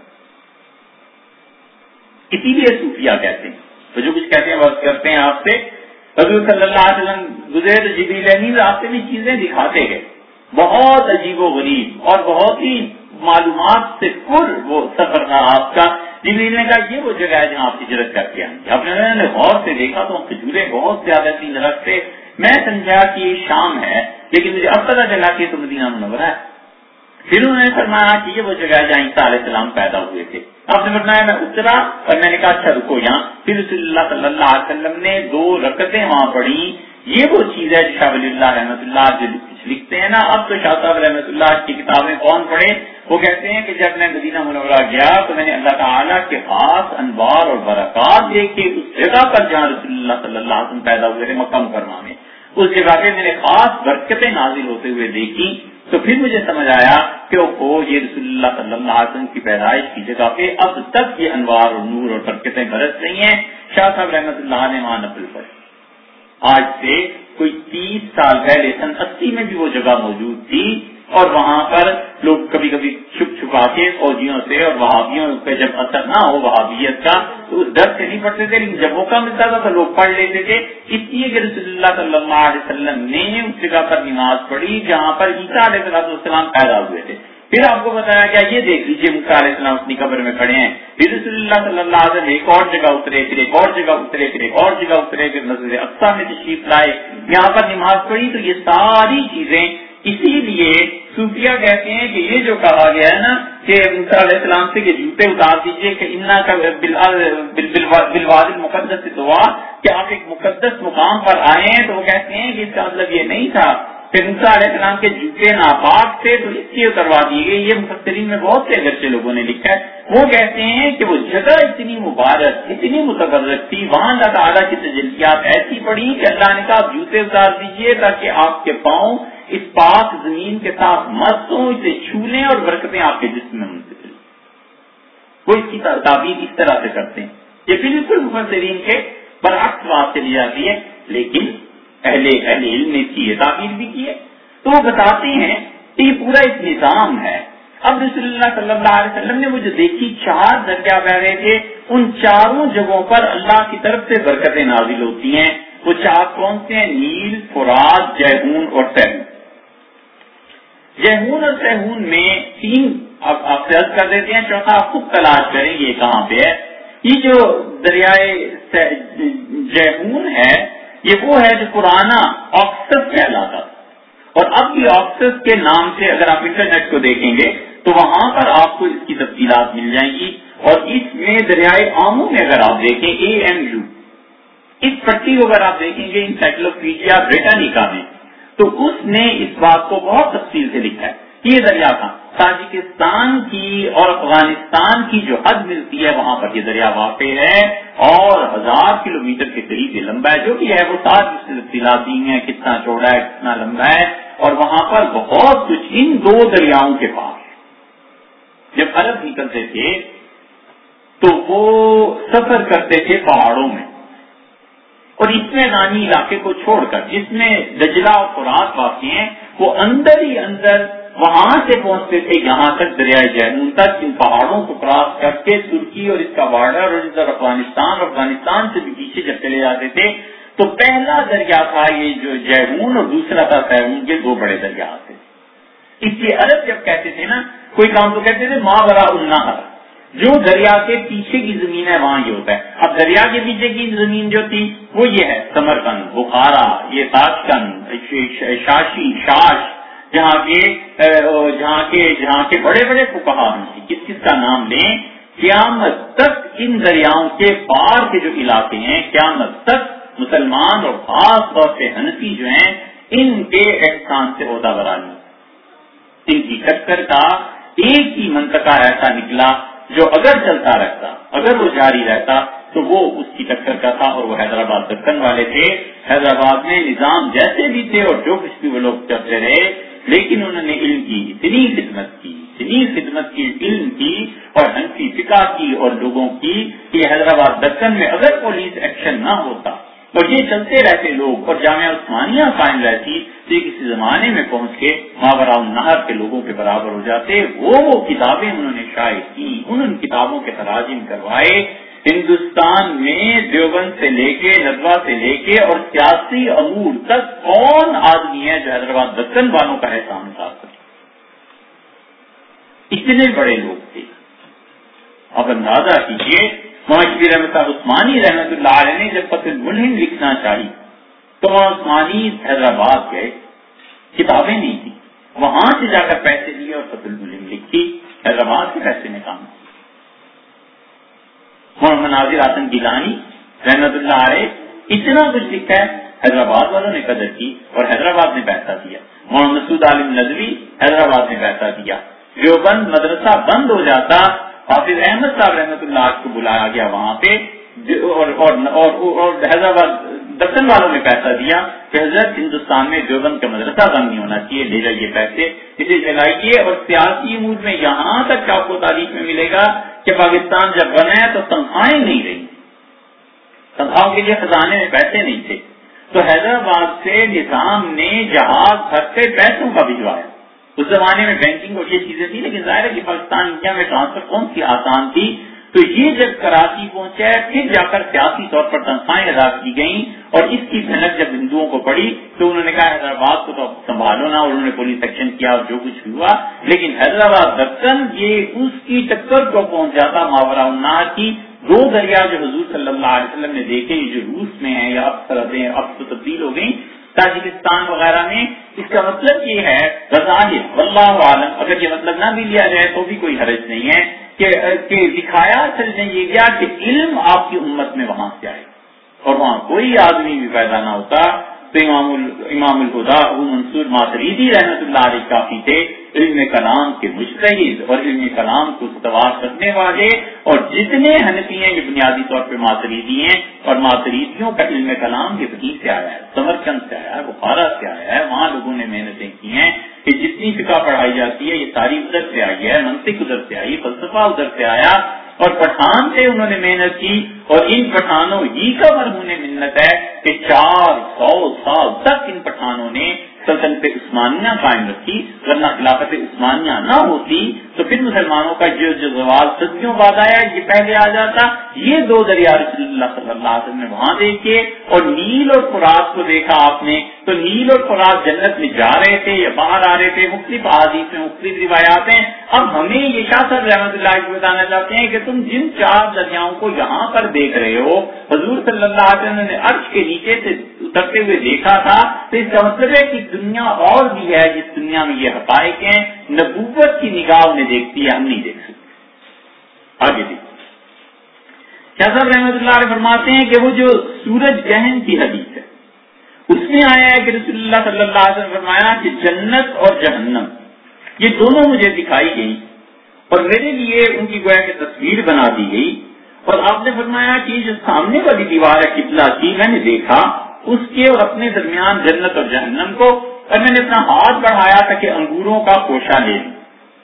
اسی لیے صوفیہ کہتے ہیں تو جو کچھ کہتے ہیں بس کرتے ہیں آپ سے. حضور صلی اللہ علیہ وسلم گزرے تو جبریل امین راستے میں چیزیں دکھاتے گئے، بہت عجیب و غریب اور بہت ہی معلومات سے پر وہ سفر تھا آپ کا. جبریل نے کہا یہ وہ جگہ ہے جہاں آپ ہجرت کر کے آئیں گے. آپ نے غور سے دیکھا تو کھجورے بہت زیادہ تھی درخت تھے. میں سمجھا کہ یہ شام ہے لیکن مجھے اب پتہ چلا کہ تو مدینہ منورہ ہے. پھر انہوں نے فرمایا کہ یہ وہ جگہ ہے جہاں عیسیٰ علیہ السلام پیدا ہوئے تھے. آپ نے فرمایا میں اترا اور میں نے کہا اچھا رکو یہاں. پھر رسول اللہ صلی اللہ علیہ وسلم نے دو رکعتیں وہاں پڑھی. یہ وہ چیز ہے جو شاہ ولی اللہ رحمۃ اللہ جو لکھتے ہیں نا. اب تو شاہ صاحب رحمۃ اللہ کی کتابیں کون پڑھے؟ وہ کہتے ہیں کہ جب میں مدینہ منورہ گیا تو میں نے اللہ تعالیٰ کے خاص انوار اور برکات دیکھے اس جگہ پر جہاں رسول اللہ صلی اللہ علیہ وسلم پیدا ہوئے تھے مکہ مکرمہ میں. اس جگہ پہ میں نے خاص برکتیں نازل ہوتے ہوئے دیکھی. تو پھر مجھے سمجھ آیا کہ وہ یہ رسول اللہ صلی اللہ علیہ وسلم کی پیدائش کی جگہ پہ اب تک یہ انوار اور نور اور برکتیں برس رہی ہیں. شاہ صاحب رحمۃ اللہ نے وہاں نفل پڑھی. آج سے کوئی تیس سال پہلے سن اسی میں بھی وہ جگہ موجود تھی اور وہاں پر لوگ کبھی کبھی چھپ چھپا کے فوجیوں سے اور وہابیوں پہ جب اثر نہ ہو وہابیت کا تو اس ڈر سے نہیں پڑھتے تھے، لیکن جب موقع ملتا تھا تو لوگ پڑھ لیتے تھے. اس لیے کہ رسول اللہ صلی اللہ علیہ وسلم نے اس جگہ پر نماز پڑھی جہاں پر عیسیٰ علیہ السلام پیدا ہوئے تھے. پھر آپ کو بتایا گیا یہ دیکھ لیجیے موسیٰ علیہ السلام اپنی قبر میں کھڑے ہیں. پھر رسول اللہ صلی اللہ علیہ وسلم ایک اور جگہ اترے، پھر ایک اور جگہ اترے، پھر ایک اور جگہ اترے، پھر مسجد اقصی میں تشریف لائے، یہاں پر نماز پڑھی. تو یہ ساری چیزیں اسی لیے صوفیہ کہتے ہیں کہ یہ جو کہا گیا ہے نا کہ موسیٰ علیہ السلام سے کہ جوتے اتار دیجیے کہ انا کا بالواد المقدس دعا کہ آپ ایک مقدس مقام پر آئے ہیں، تو وہ کہتے ہیں کہ اس کا مطلب یہ نہیں تھا کہ موسیٰ علیہ السلام کے جوتے ناپاک تھے تو اس لیے اتروا دیے گئے. یہ مفسرین میں بہت سے اگرچہ لوگوں نے لکھا ہے. وہ کہتے ہیں کہ وہ جگہ اتنی مبارک اتنی متبرک تھی، وہاں اللہ تعالیٰ کی تجلیات ایسی پڑی کہ اللہ نے کہا جوتے اتار دیجیے تاکہ آپ کے پاؤں اس پاک زمین کے ساتھ مست ہوں، اسے چھو لیں اور برکتیں آپ کے جسم میں منتقل. وہ اس کی تعبیر اس طرح سے کرتے ہیں. یہ بالکل مفسرین کے برعکس بات چلی جاتی ہے، لیکن اہل اہل علم نے اس کی یہ تعبیر بھی کی ہے. تو وہ بتاتے ہیں کہ یہ پورا ایک نظام ہے. اب رسول اللہ صلی اللہ علیہ وسلم نے وہ جو دیکھی چار دریا بہ رہے تھے، ان چاروں جگہوں پر اللہ کی طرف سے برکتیں نازل ہوتی ہیں. وہ چار کون سے ہیں؟ نیل، فرات، جیہون اور سہون. جیہون اور سہون میں تین اب آپ سے عرض کر دیتے ہیں، چوتھا آپ خود تلاش کریں یہ کہاں پہ ہے. یہ جو دریائے جیہون ہے یہ وہ ہے جو پرانا آکسس کہلاتا تھا، اور اب بھی آکسس کے نام سے اگر آپ انٹرنیٹ کو دیکھیں گے تو وہاں پر آپ کو اس کی تفصیلات مل جائیں گی. اور اس میں دریائے آمو میں اگر آپ دیکھیں اے ایم یو، اس پٹی کو اگر آپ دیکھیں گے انسائکلوپیڈیا بریٹانیکا میں، تو اس نے اس بات کو بہت تفصیل سے لکھا ہے کہ یہ دریا تھا تاجکستان کی اور افغانستان کی جو حد ملتی ہے وہاں پر یہ دریا واقع ہے، اور ہزار کلومیٹر کے قریب یہ لمبا ہے. جو بھی ہے وہ ساری اس سے تفصیلات دی ہیں، کتنا چوڑا ہے کتنا لمبا ہے. اور وہاں پر بہت کچھ ان دو دریاؤں کے پاس جب عرب نکلتے تھے تو وہ سفر کرتے تھے پہاڑوں میں، اور اس میدانی علاقے کو چھوڑ کر جس میں دجلہ اور فرات واقع ہیں، وہ اندر ہی اندر وہاں سے پہنچتے تھے یہاں تک دریائے جہنم تک، ان پہاڑوں کو کراس کر کے ترکی اور اس کا بارڈر اور ادھر افغانستان اور افغانستان سے بھی پیچھے جب چلے جاتے تھے تو پہلا دریا تھا یہ جو جہنم اور دوسرا تھا سیرون، یہ دو بڑے دریا تھے. اس لیے عرب جب کہتے تھے نا کوئی کام تو کہتے تھے ماوراء النہر، جو دریا کے پیچھے کی زمین ہے وہاں یہ ہوتا ہے. اب دریا کے پیچھے کی زمین جو تھی وہ یہ ہے سمرقند، بخارا، یہ تاشکند، شاشی، شاش، جہاں کے جہاں کے جہاں کے بڑے بڑے فقہا ہیں، کس کس کا نام لیں، قیامت تک ان دریاؤں کے پار کے جو علاقے ہیں قیامت تک مسلمان اور خاص طور سے حنفی جو ہیں ان کے احسان سے عہدہ برانی. ان کی ٹکر کا ایک ہی منطقہ ایسا نکلا جو اگر چلتا رہتا، اگر وہ جاری رہتا تو وہ اس کی ٹکر کا تھا، اور وہ حیدرآباد دکن والے تھے. حیدرآباد میں نظام جیسے بھی تھے اور جو کچھ بھی وہ لوگ کرتے رہے، لیکن انہوں نے علم کی اتنی خدمت کی اتنی خدمت کی علم کی اور حنفی فقہ کی اور لوگوں کی کہ حیدرآباد دکن میں اگر پولیس ایکشن نہ ہوتا اور یہ چلتے رہتے لوگ اور جامعہ عثمانیہ قائم رہتی تو یہ کسی زمانے میں پہنچ کے ماوراء النہر کے لوگوں کے برابر ہو جاتے. وہ وہ کتابیں انہوں نے شائع کی، ان ان کتابوں کے تراجم کروائے. ہندوستان میں دیوبند سے لے کے ندوہ سے لے کے اور سیاسی امور تک کون آدمی ہے جو حیدرآباد دکن والوں کا احسان اٹھا سکے؟ اتنے بڑے لوگ تھے. اب اندازہ کیجیے مولانا شبیر احمد صاحب عثمانی رحمۃ اللہ علیہ نے جب فتح الملہم لکھنا چاہی تو مولانا عثمانی حیدرآباد گئے، کتابیں نہیں تھی، وہاں سے جا کر پیسے لیے اور فتح الملہم لکھی، حیدرآباد کے پیسے میں کام. مولانا ناظر حسن گیلانی رحمۃ اللہ علیہ اتنا کچھ لکھا ہے، حیدرآباد والوں نے قدر کی اور حیدرآباد نے پیسہ دیا. مولانا مسعود عالم ندوی حیدرآباد نے پیسہ دیا. دیوبند مدرسہ بند ہو جاتا، حافظ احمد صاحب رحمۃ اللہ کو بلایا گیا وہاں پہ، اور, اور, اور, اور حیدرآباد دکن والوں نے پیسہ دیا کہ حضرت ہندوستان میں دیوبند کا مدرسہ بند نہیں ہونا چاہیے، لے جائیے پیسے اسے چلائیے. اور سیاسی امور میں یہاں تک آپ کو تاریخ میں ملے گا کہ پاکستان جب بنا ہے تو تنخواہیں نہیں رہی، تنخواہوں کے لیے خزانے میں پیسے نہیں تھے، تو حیدرآباد سے نظام نے جہاز بھر سے پیسوں کا بھجوایا. اس زمانے میں بینکنگ اور یہ چیزیں تھی، لیکن ظاہر ہے کہ پاکستان انڈیا میں ٹرانسفر کون سی آسان تھی. تو یہ جب کراچی پہنچا پھر جا کر سیاسی طور پر تنخواہیں ادا کی گئیں، اور اس کی بھنک جب ہندوؤں کو پڑی تو انہوں نے کہا حیدرآباد کو تو سنبھالو نا، اور انہوں نے پولیس ایکشن کیا اور جو کچھ بھی ہوا. لیکن حیدرآباد دکن یہ اس کی ٹکر کو پہنچ جاتا ماوراء النہر کی. دو دریا جو حضور صلی اللہ علیہ وسلم نے دیکھے جو روس میں ہیں یا اب سرحدیں اب تو تبدیل ہو گئی تاجکستان وغیرہ میں، اس کا مطلب یہ ہے بظاہر واللہ عالم اگر یہ مطلب نہ بھی لیا جائے تو بھی کوئی حرج نہیں ہے کہ, کہ دکھایا اصل نے یہ گیا کہ علم آپ کی امت میں وہاں سے آئے، اور وہاں کوئی آدمی بھی پیدا نہ ہوتا. تو امام امام الہدا ابو منصور ماتریدی رحمۃ اللہ علیہ کافی تھے، علم کلام کے مجتہد اور علم کلام کو استوار کرنے والے. اور جتنے حنفی ہیں یہ بنیادی طور پہ ماتریدی ہیں، اور ماتریدیوں کا علم کلام یہ وہیں سے آیا ہے، سمرقند سے آیا ہے، بخارا سے آیا ہے. وہاں لوگوں نے محنتیں کی ہیں کہ جتنی فقہ پڑھائی جاتی ہے یہ ساری ادھر سے آئی ہے، منطق ادھر سے آئی، فلسفہ ادھر سے آیا. اور پٹھان سے انہوں نے محنت کی، اور ان پٹھانوں ہی کا مرہون منت ہے کہ چار سو سال تک ان پٹھانوں نے سلطنت عثمانیہ قائم رکھی. ورنہ خلافت عثمانیہ نہ ہوتی تو پھر مسلمانوں کا جو جو زوال صدیوں بعد آیا یہ پہلے آ جاتا. یہ دو دریا رسول اللہ صلی اللہ علیہ وسلم نے وہاں دیکھے اور نیل اور فرات کو دیکھا آپ نے. تو نیل اور فرات جنت میں جا رہے تھے یا باہر آ رہے تھے, مختلف احادیث میں مختلف روایات ہیں. اب ہمیں یہ شاہ صاحب رحمۃ اللہ علیہ بتانا چاہتے ہیں کہ تم جن چار دریاؤں کو یہاں پر دیکھ رہے ہو, حضور صلی اللہ علیہ وسلم نے عرش کے نیچے سے اترتے ہوئے دیکھا تھا. تو اس کا مطلب ہے کہ دنیا اور بھی ہے جس دنیا میں یہ حقائق ہیں, نبوت کی نگاہ انہیں دیکھتی ہے, ہم نہیں دیکھ سکتے. آگے دیکھیں شاہ صاحب رحمۃ اللہ علیہ فرماتے ہیں کہ وہ جو سورج گہن کی حدیث ہے اس میں آیا ہے کہ رسول اللہ صلی اللہ علیہ وسلم فرمایا کہ جنت اور جہنم یہ دونوں مجھے دکھائی گئی اور میرے لیے ان کی گویا کی تصویر بنا دی گئی. اور آپ نے فرمایا کہ جو سامنے والی دیوار ہے قبلہ کی, میں نے دیکھا اس کے اور اپنے درمیان جنت اور جہنم کو, اور میں نے اپنا ہاتھ بڑھایا تھا کہ انگوروں کا خوشہ لے لوں,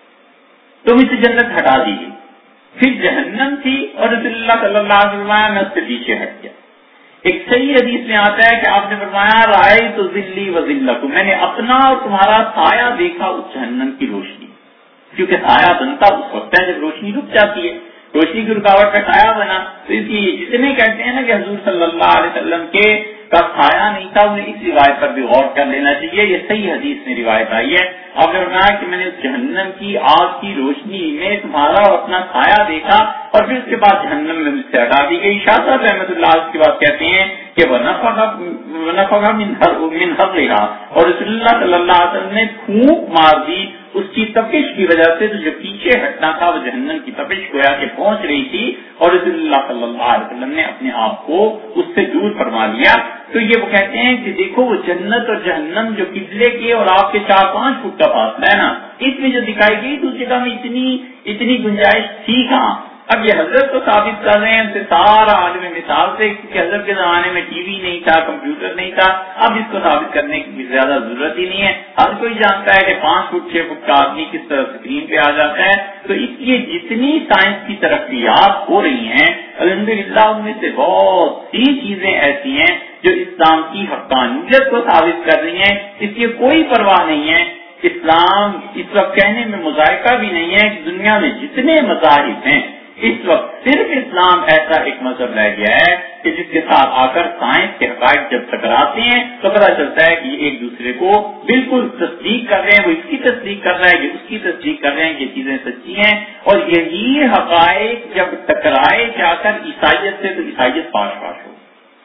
تو مجھ سے جنت ہٹا دی گئی. پھر جہنم تھی اور رسول اللہ صلی اللہ علیہ وسلم میں اس سے پیچھے ہٹ گیا. ایک صحیح حدیث میں آتا ہے کہ آپ نے فرمایا رائے تو ذلی و ذلکم, میں نے اپنا اور تمہارا سایہ دیکھا اس جہنم کی روشنی, کیونکہ سایہ بنتا اس وقت ہے جب روشنی رک جاتی ہے, روشنی کی رکاوٹ کا سایہ بنا. تو اس لیے جتنے کہتے ہیں نا کہ حضور صلی اللہ علیہ وسلم کے کا سایہ نہیں تھا, انہیں اس روایت پر بھی غور کر لینا چاہیے. یہ صحیح حدیث میں روایت آئی ہے. آپ نے فرمایا کہ میں نے اس جہنم کی آگ کی روشنی میں تمہارا اور اپنا سایہ دیکھا, اور پھر اس کے بعد جہنم میں مجھ سے ہٹا دی گئی. شاہ صاحب رحمۃ اللہ علیہ کی بات کہتے ہیں کہ وَنَفَخَ مِنْ حَقِّهَا, اور رسول اللہ صلی اللہ علیہ وسلم نے پھونک مار دی اس کی تپش کی وجہ سے, تو جو پیچھے ہٹنا تھا وہ جہنم کی تپش گویا کہ پہنچ رہی تھی, اور رسول اللہ صلی اللہ علیہ وسلم نے اپنے آپ کو اس سے دور فرما لیا. تو یہ وہ کہتے ہیں کہ دیکھو وہ جنت اور جہنم جو قبلے کے اور آپ کے چار پانچ فٹ کا فاصلہ ہے نا, اس میں جو دکھائی گئی تو اس جگہ میں اتنی اتنی گنجائش تھی کہاں. اب یہ حضرت کو ثابت کر رہے ہیں ان سے سارا عالم مثال سے کہ حضرت کے زمانے میں ٹی وی نہیں تھا, کمپیوٹر نہیں تھا. اب اس کو ثابت کرنے کی زیادہ ضرورت ہی نہیں ہے, ہر کوئی جانتا ہے کہ پانچ فٹ چھ فٹ کا آدمی کس طرح اسکرین پہ آ جاتا ہے. تو اس لیے جتنی سائنس کی ترقیات ہو رہی ہیں الحمدللہ ان میں سے بہت سی چیزیں ایسی ہیں جو اسلام کی حقانیت کو ثابت کر رہی ہیں. اس کی کوئی پرواہ نہیں ہے. اسلام اس وقت کہنے میں مذائقہ بھی نہیں ہے کہ دنیا میں جتنے مذاہب ہیں اس وقت صرف اسلام ایسا ایک مذہب رہ گیا ہے کہ جس کے ساتھ آ کر سائنس کے حقائق جب ٹکراتے ہیں تو پتہ چلتا ہے کہ یہ ایک دوسرے کو بالکل تصدیق کر رہے ہیں, وہ اس کی تصدیق کر رہا ہے کہ اس کی تصدیق کر رہے ہیں کہ یہ چیزیں سچی ہیں. اور یہی حقائق جب ٹکرائے جا کر عیسائیت سے تو عیسائیت پاش پاش ہو.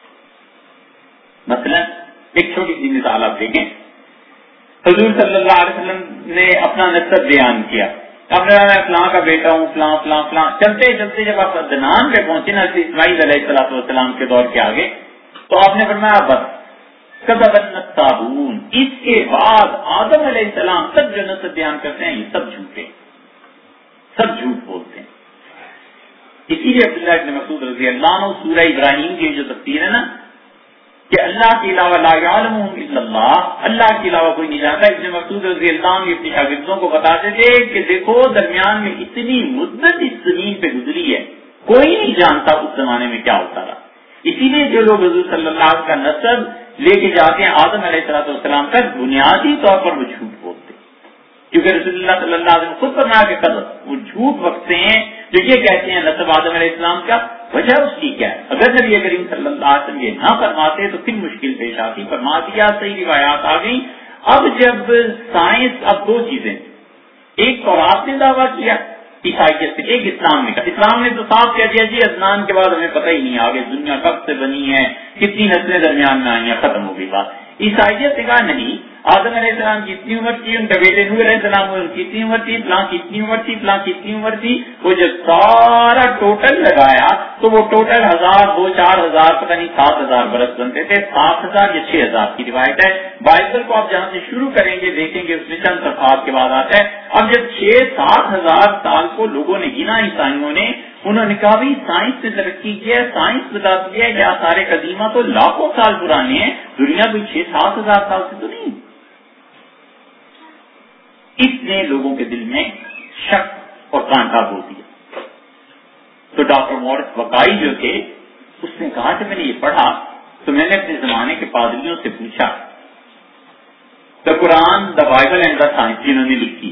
مثلا ایک چھوٹی سی مثال آپ دیکھیں, حضور صلی اللہ علیہ وسلم نے اپنا نسب بیان کیا, اب میں فلاں کا بیٹا ہوں, فلاں فلاں فلاں چلتے چلتے جب آپ عدنان پہ پہنچے نا اسماعیل علیہ السلام کے دور کے آگے, تو آپ نے فرمایا بس کذب النصابون, اس کے بعد آدم علیہ السلام تک جو نسب بیان کرتے ہیں یہ سب جھوٹے, سب جھوٹ بولتے ہیں. اسی لیے عبداللہ ابن مسعود رضی اللہ عنہ سورہ ابراہیم کی جو تفسیر ہے نا کہ اللہ کے علاوہ لا یعلمهم الا اللہ, اللہ کے علاوہ کوئی نہیں جانتا. ابن مسعود رضی اللہ عنہ اپنے شاگردوں کو بتاتے تھے کہ دیکھو درمیان میں اتنی مدت اس زمین پہ گزری ہے, کوئی نہیں جانتا اس زمانے میں کیا ہوتا رہا. اسی لیے جو لوگ حضور صلی اللہ علیہ وسلم کا نسب لے کے جاتے ہیں آدم علیہ الصلوۃ والسلام تک, بنیادی طور پر وہ جھوٹ بولتے, کیونکہ رسول اللہ صلی اللہ علیہ وسلم خود فرمایا کہ قدر وہ جھوٹ بکتے ہیں جو یہ کہتے ہیں نسب آدم علیہ السلام کا. وجہ اس کی کیا ہے؟ اگر نبی کریم صلی اللہ علیہ وسلم یہ نہ فرماتے تو پھر مشکل پیش آتی. فرما دیا, صحیح روایات آ گئی. اب جب سائنس, اب دو چیزیں, ایک تورات نے دعویٰ کیا عیسائیت سے, ایک اسلام نے کہا. اسلام نے تو صاف کہہ دیا جی عدنان کے بعد ہمیں پتہ ہی نہیں آگے دنیا کب سے بنی ہے, کتنی نسلیں درمیان میں آئی ہیں, ختم ہو گئی بات. عیسائیت نے کہا نہیں, آدم علیہ السلام کی اتنی عمر تھی, ان کا بیٹے نوح علیہ السلام ان کی اتنی عمر تھی, فلاں کی اتنی عمر تھی, فلاں کی اتنی عمر تھی. وہ جب سارا ٹوٹل لگایا تو وہ ٹوٹل ہزار دو چار ہزار پتہ نہیں سات ہزار برس بنتے تھے, سات ہزار یا چھ ہزار کی روایت ہے. بائبل کو آپ جہاں سے شروع کریں گے دیکھیں گے اس میں چند صفحات کے بعد آتا ہے. اب جب چھ سات ہزار سال کو لوگوں نے گنا عیسائیوں نے, انہوں نے کہا بھائی سائنس نے ترقی کی ہے, سائنس بتاتی ہے کہ آثار قدیمہ تو لاکھوں سال پرانے ہیں, دنیا کوئی چھ سات ہزار سال سے تو نہیں. اس نے لوگوں کے دل میں شک اور کانٹا بو دیا. تو ڈاکٹر مورس وقائی جو تھے اس نے کہا کہ میں نے یہ پڑھا تو میں نے اپنے زمانے کے پادریوں سے پوچھا, دا قرآن, the Bible and the science جنہوں نے لکھی,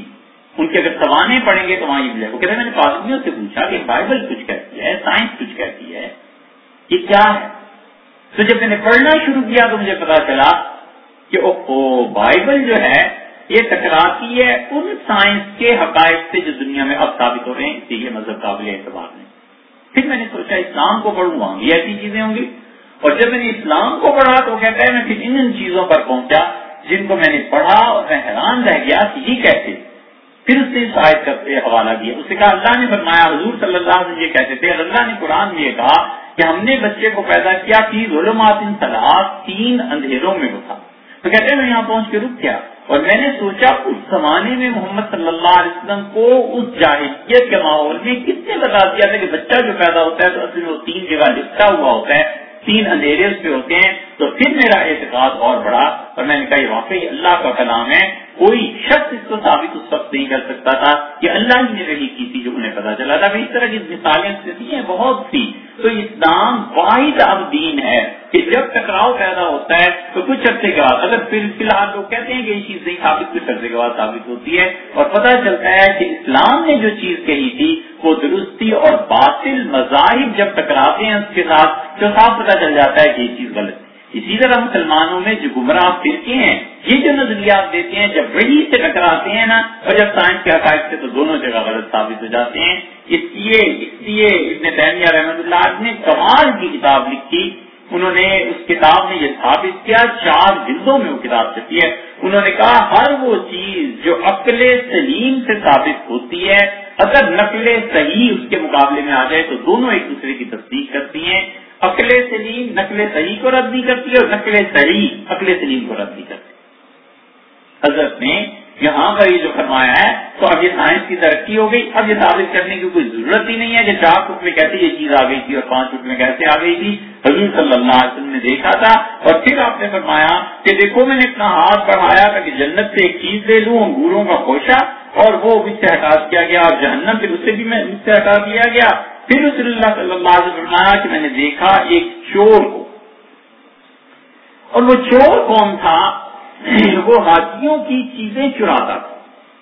ان کے اگر سوانے پڑھیں گے تو وہاں یہ ملے گا. وہ کہتے ہیں میں نے پادریوں سے پوچھا کہ بائبل کچھ کہتی ہے, سائنس کچھ کہتی ہے, یہ کیا ہے؟ تو جب میں نے پڑھنا شروع کیا تو مجھے پتا چلا کہ او بائبل جو ہے یہ ٹکراتی ہے ان سائنس کے حقائق سے جو دنیا میں اب ثابت ہو رہے ہیں, اسی لیے مذہب قابل اعتبار نہیں. پھر میں نے سوچا اسلام کو پڑھوں گا یہ ایسی چیزیں ہوں گی, اور جب میں نے اسلام کو پڑھا تو کہتا ہے میں پھر ان ان چیزوں پر پہنچا جن کو میں نے پڑھا اور میں حیران رہ گیا کہ یہ کیسے. پھر اس نے اس آیت کا حوالہ دیا, اس سے کہا اللہ نے فرمایا, حضور صلی اللہ علیہ وسلم یہ کہتے تھے, اللہ نے قرآن میں یہ کہا کہ ہم نے بچے کو پیدا کیا فی ظلمات ثلاث, تین اندھیروں میں وہ تھا. تو کہتے ہیں میں یہاں پہنچ کے رک گیا اور میں نے سوچا اس زمانے میں محمد صلی اللہ علیہ وسلم کو اس جاہلیت کے ماحول میں کس نے بتا دیا تھا کہ بچہ جو پیدا ہوتا ہے تو اصل میں وہ تین جگہ لپٹا ہوا ہوتا ہے, تین اندھیرے اس پہ ہوتے ہیں. تو پھر میرا اعتقاد اور بڑھا اور میں نے کہا یہ واقعی اللہ کا کلام ہے, کوئی شخص اس کو ثابت اس وقت نہیں کر سکتا تھا کہ اللہ ہی نے وحی کی تھی جو انہیں پتا چلا تھا. اس طرح کی مثالیں ہیں بہت سی. تو اسلام واحد اب دین ہے کہ جب ٹکراؤ پیدا ہوتا ہے تو کچھ عرصے کے بعد, اگر فی الحال لوگ کہتے ہیں کہ یہ چیز نہیں ثابت, کچھ عرصے کے بعد ثابت ہوتی ہے اور پتہ چلتا ہے کہ اسلام نے جو چیز کہی تھی وہ درستی اور باطل مذاہب جب ٹکراتے ہیں اس کے ساتھ تو صاف پتہ چل جاتا ہے کہ یہ چیز غلط ہے. اسی طرح مسلمانوں میں جو گمراہ فرقے ہیں یہ جو نظریات دیتے ہیں جب وحی سے ٹکراتے ہیں نا اور جب سائنس کے حقائق سے تو دونوں جگہ غلط ثابت ہو جاتے ہیں. اس لیے اس لیے ابن تیمیہ رحمۃ اللہ نے کمال کی کتاب لکھی. انہوں نے اس کتاب میں یہ ثابت کیا, چار جلدوں میں وہ کتاب چھپی ہے. انہوں نے کہا ہر وہ چیز جو عقل سلیم سے ثابت ہوتی ہے اگر نقل صحیح اس کے مقابلے میں آ جائے تو دونوں ایک دوسرے کی تصدیق کرتی ہیں. عقل سلیم نقل صحیح کو رد نہیں کرتی ہے اور نقل صحیح عقل سلیم کو رد نہیں کرتی. حضرت نے یہاں پر یہ جو فرمایا ہے تو اب یہ سائنس کی ترقی ہو گئی, اب یہ ثابت کرنے کی کوئی ضرورت ہی نہیں ہے کہ چار فٹ میں کیسے یہ چیز آ گئی تھی اور پانچ فٹ میں کیسے آ گئی تھی. حضور صلی اللہ علیہ وسلم نے دیکھا تھا اور پھر آپ نے فرمایا کہ دیکھو میں نے اپنا ہاتھ بڑھایا تاکہ جنت سے ایک چیز لے لوں, انگوروں کا خوشہ, اور وہ مجھ سے ہٹا دیا گیا, اور جہنم پھر اس سے بھی میں مجھ سے ہٹا دیا گیا. پھر رسول اللہ صلی اللہ علیہ وسلم نے فرمایا کہ میں نے دیکھا ایک چور کو, اور وہ چور کون تھا؟ وہ حاجیوں کی چیزیں چراتا تھا.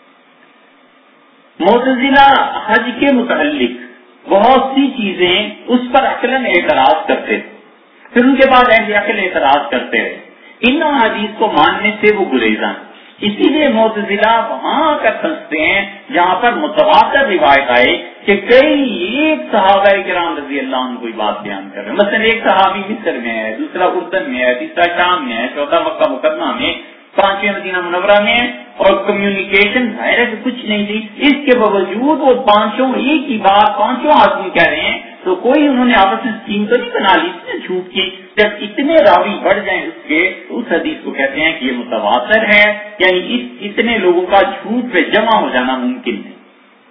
معتزلہ حج کے متعلق بہت سی چیزیں اس پر عقلاً اعتراض کرتے تھے, پھر ان کے بعد اہل عقل اعتراض کرتے رہے. ان حدیث کو ماننے سے وہ گریزاں, اسی لیے معتزلہ وہاں کر سکتے ہیں جہاں پر متواتر روایت آئے کہ کئی ایک صحابہ کرام رضی اللہ عنہ کوئی بات بیان کر رہے ہیں. مثلا ایک صحابی مصر میں ہے, دوسرا اردن میں ہے, تیسرا شام میں ہے, چوتھا مکہ مکرمہ میں, پانچویں مدینہ منورہ میں ہے, اور کمیونیکیشن ظاہر ہے کہ کچھ نہیں تھی. اس کے باوجود وہ پانچوں ایک ہی بات پانچوں آدمی کہہ رہے ہیں, تو کوئی انہوں نے آپس میں اسکیم تو نہیں بنا لی, اس نے جھوٹ کی. جب اتنے راوی بڑھ جائیں اس کے تو اس حدیث کو کہتے ہیں کہ یہ متواتر ہے, یعنی اس اتنے لوگوں کا جھوٹ پہ جمع ہو جانا ممکن نہیں.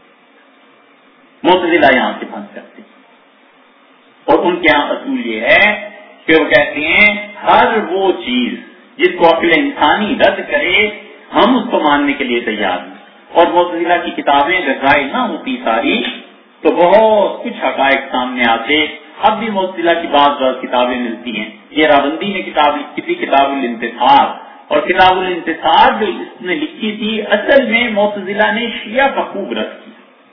معتزلہ یہاں سے پھنس کرتے ہیں, اور ان کے یہاں اصول یہ ہے کہ وہ کہتے ہیں ہر وہ چیز جس کو عقل انسانی رد کرے ہم اس کو ماننے کے لیے تیار ہیں. اور معتزلہ کی کتابیں اگر ضائع نہ ہوتی ساری تو بہت کچھ حقائق سامنے آتے. اب بھی معتزلہ کی بعض بعض کتابیں ملتی ہیں. یہ راوندی نے کتاب لکھی تھی کتاب الانتصار, اور کتاب الانتصار جو اس نے لکھی تھی اصل میں معتزلہ نے شیعہ کا خوب رد کیا.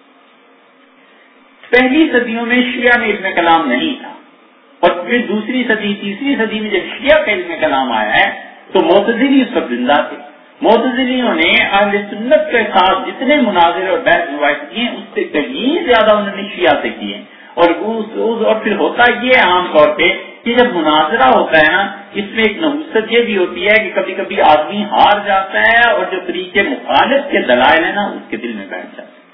پہلی صدیوں میں شیعہ میں علم کلام نہیں تھا, اور پھر دوسری صدی تیسری صدی میں جب شیعہ کا علم کلام آیا ہے تو معتزلی اس وقت زندہ تھے. معتزلیوں نے اہل سنت کے ساتھ جتنے مناظرے اور بحث روایت کیے ہیں اس سے کہیں زیادہ انہوں نے شیعہ سے کیے. اور اور پھر ہوتا یہ عام طور پہ کہ جب مناظرہ ہوتا ہے نا اس میں ایک نحوست یہ بھی ہوتی ہے کہ کبھی کبھی آدمی ہار جاتا ہے اور جو طریقے مخالف کے دلائل ہیں نا اس کے دل میں بیٹھ جاتا ہے,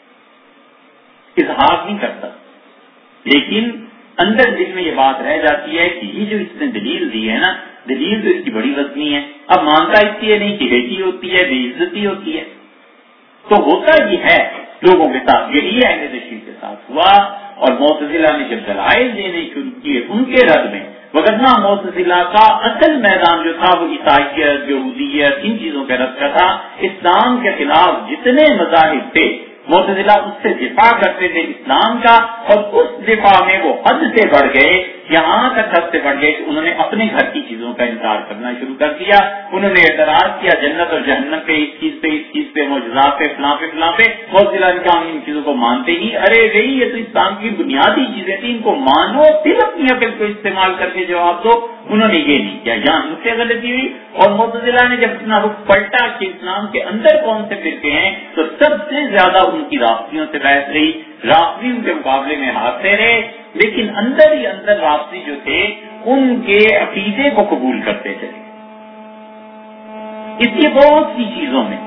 اظہار نہیں کرتا, لیکن اندر دل میں یہ بات رہ جاتی ہے کہ یہ جو اس نے دلیل دی ہے نا, دلیل تو اس کی بڑی وزنی ہے. اب مانتا اس لیے نہیں کہ بیٹی ہوتی ہے, بے عزتی ہوتی ہے. تو ہوتا یہ ہے لوگوں کے ساتھ, یہی اہل تشریع کے ساتھ ہوا. اور معتزلہ نے جب دلائل دینے شروع کیے ان کے رد میں, وگرنہ معتزلہ کا اصل میدان جو تھا وہ عیسائیت, یہودیت, ان چیزوں کے رد کا تھا. اسلام کے خلاف جتنے مذاہب تھے معتزلہ اس سے دفاع کرتے تھے اسلام کا, اور اس دفاع میں وہ حد سے بڑھ گئے یہاں تک حد سے بڑھ گئے کہ انہوں نے اپنے گھر کی چیزوں کا انکار کرنا شروع کر دیا. انہوں نے اعتراض کیا جنت اور جہنم پہ، اس چیز پہ، اس چیز پہ، معجزات پہ، فلاں پہ فلاں پہ. بہت ضلع کا ہم ان چیزوں کو مانتے ہی. ارے رہی یہ تو اسلام کی بنیادی چیزیں تھیں، ان کو مانو، پھر اپنی عقل کو استعمال کر کے جواب دو. انہوں نے یہ نہیں کیا، یہاں ان سے غلطی ہوئی. اور معتزلہ نے جب اپنا رخ پلٹا کہ اسلام کے اندر کون سے فرقے ہیں، تو سب سے زیادہ ان کی رافضیوں سے بحث رہی. رافضی ان کے مقابلے میں ہاتھے رہے، لیکن اندر ہی اندر رافضی جو تھے ان کے عقیدے کو قبول کرتے تھے. اس لیے بہت سی چیزوں میں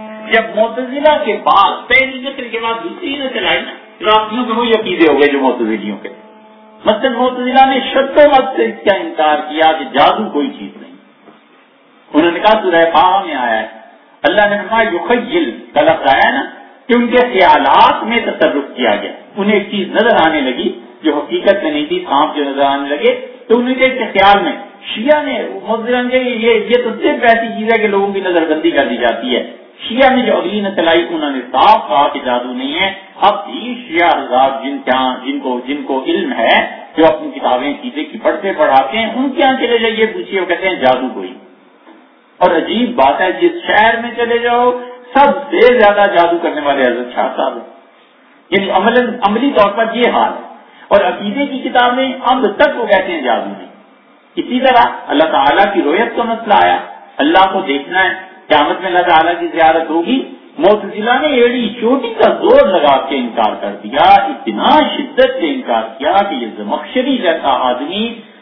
جب معتزلہ کے بعد پہلی نسل کے بعد دوسری نسل آئی نا، رافضیوں کے وہی عقیدے ہو گئے جو معتزلیوں کے. مثلا معتزلہ نے شرط و مت سے اس کا انکار کیا کہ جادو کوئی چیز نہیں. انہوں نے کہا سورہ طٰہٰ میں آیا ہے، اللہ نے فرمایا یخیل کا لفظ آیا نا کہ ان کے خیالات میں تصرف کیا گیا. انہیں ایک چیز نظر آنے لگی جو حقیقت میں نہیں تھی، سانپ جو نظر آنے لگے تو انہیں کے خیال میں شیعہ نے یہ یہ تو صرف ایسی چیز ہے کہ لوگوں کی نظر بندی کر دی جاتی ہے. شیعہ نے جو اگلی نسل آئی انہوں نے صاف کہا کہ جادو نہیں ہے. اب بھی شیعہ حضرات جن کے جن کو جن کو علم ہے، جو اپنی کتابیں چیزیں کی پڑھتے پڑھاتے ہیں، ان کے یہاں چلے جائیے پوچھیے، وہ کہتے ہیں جادو کوئی. اور عجیب بات ہے، جس شہر میں چلے جاؤ سب سے زیادہ جادو کرنے والے حضرت شاہ صاحب ہیں. یعنی عمل عملی طور پر یہ حال ہے. اور عقیدے کی کتابیں اب تک وہ کہتے ہیں جادو نہیں. اسی طرح اللہ تعالیٰ کی رویت کا مسئلہ آیا، اللہ کو دیکھنا ہے، قیامت میں اللہ تعالیٰ کی زیارت ہوگی. معتزلہ نے ایڑی چوٹی کا زور لگا کے انکار کر دیا، اتنا شدت سے انکار کیا کہ یہ زمخشری جیسا آدمی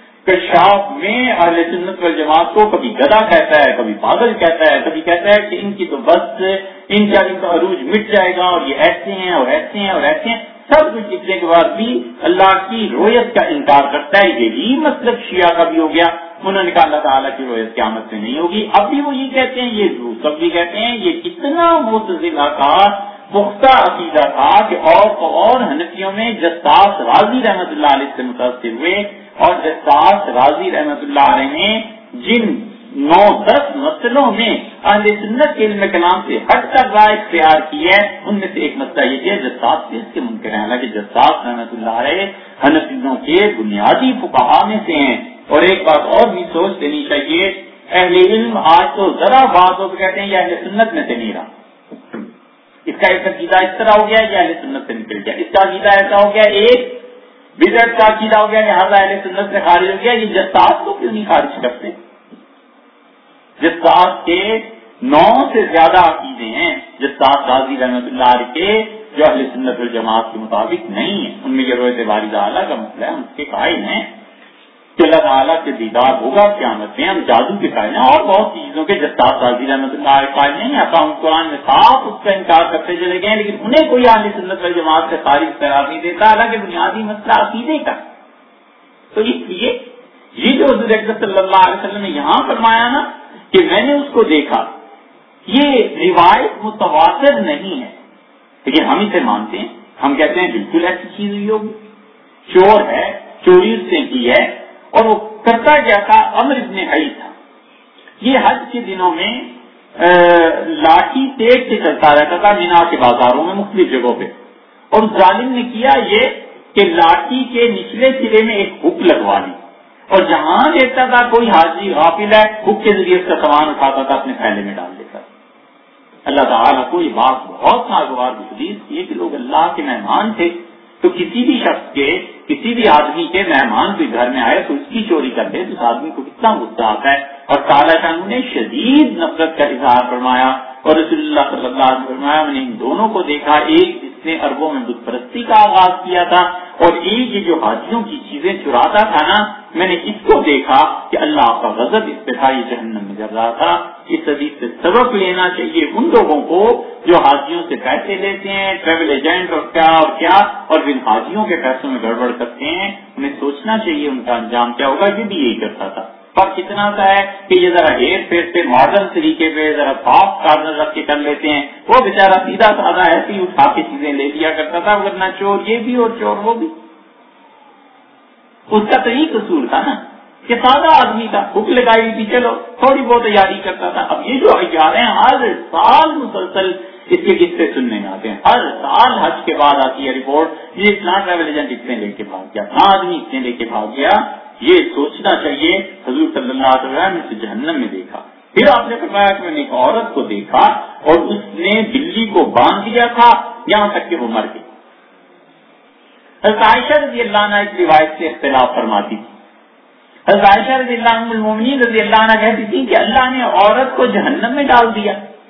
کشاف میں اہل سنت والجماعت کو کبھی گدھا کہتا ہے، کبھی پاگل کہتا ہے، کبھی کہتا ہے کہ ان کی تو بس ان کا ان کا عروج مٹ جائے گا اور یہ ایسے ہیں اور ایسے ہیں اور ایسے ہیں. سب کچھ لکھنے کے بعد بھی اللہ کی رویت کا انکار کرتا ہے. یہی مطلب شیعہ کا بھی ہو گیا. انہوں نے کہا اللہ تعالیٰ کی رویت قیامت میں نہیں ہوگی. اب بھی وہ یہ کہتے ہیں، یہ سب بھی کہتے ہیں. یہ کتنا معتزلہ کا پختہ عقیدہ تھا کہ اور اور حنفیوں میں جساس رازی رحمت اللہ علیہ سے متاثر ہوئے، اور جساس رازی رحمت اللہ علیہ نے جن نو دس مسئلوں میں اہل سنت کے علم کلام سے ہٹ کر رائے اختیار کی ہے، ان میں سے ایک مسئلہ یہ ہے جساس سے اس کے منکر ہیں. حالانکہ جساس رحمت اللہ علیہ حنفیوں کے بنیادی فقہا میں سے ہیں. اور ایک بات اور بھی سوچ دینی چاہیے، اہل علم آج تو ذرا بات ہو تو کہتے ہیں یہ اہل سنت میں سے نہیں رہا، اس کا ایک عقیدہ اس طرح ہو گیا ہے، یہ اہل سنت سے نکل گیا. اس کا عقیدہ ایسا ہو گیا، ایک بدعت کا عقیدہ ہو گیا، لہٰذا اہل سنت سے خارج ہو گیا. یہ جساس کو کیوں نہیں خارج کرتے؟ جساس کے نو سے زیادہ عقیدے ہیں جساس رازی رحمت اللہ علیہ کے جو اہل سنت والجماعت کے مطابق نہیں ہے. ان میں یہ روایت باری تعالیٰ کا مسئلہ ہے، ہم اس کے قائل ہیں کہ اللہ تعالیٰ کے دیدار ہوگا قیامت میں. ہم جادو کے قائل ہیں اور بہت سی چیزوں کے جساس رازی رحمت اللہ علیہ قائل نہیں آتا. ہم قرآن میں صاف اس کا انکار کرتے چلے گئے، لیکن انہیں کوئی اہل سنت والجماعت سے خارج قرار نہیں دیتا، حالانکہ بنیادی مسئلہ عقیدے کا. تو اس لیے یہ جو حضور اکرم صلی اللہ علیہ وسلم نے یہاں فرمایا نا کہ میں نے اس کو دیکھا، یہ روایت متواتر نہیں ہے، لیکن ہم اسے مانتے ہیں. ہم کہتے ہیں بالکل ایسی چیز ہوئی ہوگی. چور ہے، چوری اس نے کی ہے، اور وہ کرتا کیا تھا، عمرو ابن حی تھا. یہ حج کے دنوں میں لاٹھی تیز سے چلتا رہتا تھا مینا کے بازاروں میں مختلف جگہوں پہ. اور اس ظالم نے کیا یہ کہ لاٹھی کے نچلے سرے میں ایک ہک لگوا لی، اور جہاں دیکھتا تھا کوئی حاجی غافل ہے، ہک کے ذریعے اس کا سامان اٹھاتا تھا، اپنے تھیلے میں ڈال دیتا. اللہ تعالیٰ کو یہ بات بہت ناگوار حدیث کی کہ لوگ اللہ کے مہمان تھے، تو کسی بھی شخص کے کسی بھی آدمی کے مہمان کوئی گھر میں آئے تو اس کی چوری کر دے تو اس آدمی کو کتنا غصہ آتا ہے. اور تعالیٰ شان نے شدید نفرت کا اظہار فرمایا، اور رسول اللہ صلی اللہ علیہ وسلم فرمایا میں نے ان دونوں کو دیکھا، ایک جس نے اربوں میں بت پرستی کا آغاز کیا تھا، اور ایک یہ جو حاجیوں کی چیزیں چراتا تھا نا، میں نے اس کو دیکھا کہ اللہ کا غضب اس پہ تھا، یہ جہنم میں جل رہا تھا. اس حدیث سے سبق لینا چاہیے ان لوگوں کو جو حاجیوں سے پیسے لیتے ہیں، ٹریول ایجنٹ اور کیا اور کیا، اور جن حاجیوں کے پیسوں میں گڑبڑ کرتے ہیں، انہیں سوچنا چاہیے ان کا انجام کیا ہوگا. یہ بھی یہی کرتا تھا. فرق اتنا سا ہے کہ یہ ذرا ہیر پھیر سے ماڈرن طریقے پہ ذرا سافٹ کارنر رکھ کے کر لیتے ہیں. وہ بیچارہ سیدھا سادہ ایسے ہی اٹھا کے چیزیں لے لیا کرتا تھا، ورنہ چور یہ بھی اور چور وہ بھی. اس کا تو یہی قصور تھا نا کہ سادہ آدمی تھا، بھوک لگائی تھی، چلو تھوڑی بہت تیاری کرتا تھا. اب یہ جو جا رہے ہیں ہر سال مسلسل اس کے قصے سننے میں آتے ہیں. ہر سال حج کے بعد آتی ہے رپورٹ یہ اتنا ٹریول ایجنٹ اتنے لے کے بھاگ گیا، اتنا آدمی اتنے لے کے بھاگ گیا. یہ سوچنا چاہیے حضور صلی اللہ علیہ وسلم نے اسے جہنم میں دیکھا. پھر آپ نے فرمایا کہ میں نے ایک عورت کو دیکھا اور اس نے بلی کو باندھ دیا تھا یہاں تک کہ وہ مر گئی. حضرت عائشہ رضی اللہ عنہ اس روایت سے اختلاف فرماتی تھی. حضرت عائشہ رضی اللہ عنہ المومنین رضی اللہ عنہ کہتی تھی کہ اللہ نے عورت کو جہنم میں ڈال دیا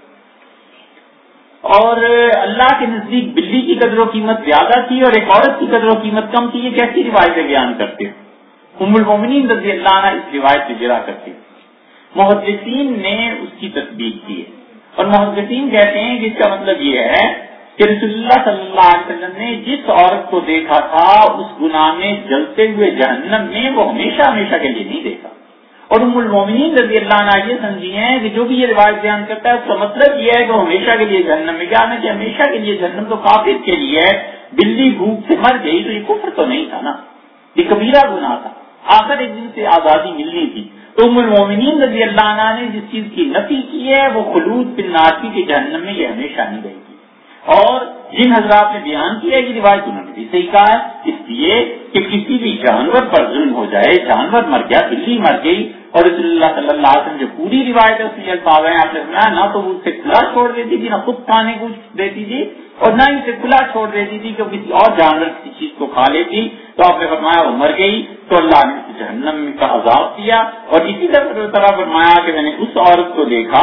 اور اللہ کے نزدیک بلی کی قدر و قیمت زیادہ تھی اور ایک عورت کی قدر و قیمت کم تھی. یہ کیسی روایتیں بیان کرتے ہیں؟ ام المومنین رضی اللہ عنہ اس روایت سے جرا کرتے ہیں. محدثین نے اس کی تصدیق کی ہے اور محدثین کہتے ہیں کہ اس کا مطلب یہ ہے کہ رسول اللہ صلی اللہ علیہ وسلم نے جس عورت کو دیکھا تھا اس گناہ میں جلتے ہوئے جہنم میں وہ ہمیشہ ہمیشہ کے لیے نہیں دیکھا. اور ام المومنین رضی اللہ عنہ یہ سمجھی ہیں کہ جو بھی یہ روایت بیان کرتا ہے اس کا مطلب یہ ہے کہ ہمیشہ کے لیے جہنم میں. کیا ہے کہ ہمیشہ کے لیے جہنم تو کافر کے لیے ہے. بلی بھوک سے مر گئی تو یہ کفر تو نہیں تھا نا، یہ کبیرہ گناہ تھا. آخر ایک دن سے آزادی ملنی تھی. تو ام المومنین رضی اللہ عنہ نے جس چیز کی نفی کی ہے وہ خلود فی النار کی جہنم میں یہ ہمیشہ نہیں رہے گی. اور جن حضرات نے بیان کیا یہ روایت انہوں نے بھی صحیح کہا ہے، اس لیے کہ کسی بھی جانور پر ظلم ہو جائے، جانور مر گیا، بلی مر گئی اور رسول اللہ صلی اللہ علیہ وسلم جو پوری روایت ہے اس میں الفاظ ہیں آپ نے سنا نہ تو وہ اسے کھلا چھوڑ دیتی تھی، نہ خود کھانے کو دیتی تھی اور نہ ہی اسے کھلا چھوڑ دیتی تھی کہ کسی اور جانور کسی چیز کو کھا لیتی. تو آپ نے فرمایا وہ مر گئی تو اللہ نے اسے جہنم کا عذاب دیا. اور اسی طرح فرمایا کہ میں نے اس عورت کو دیکھا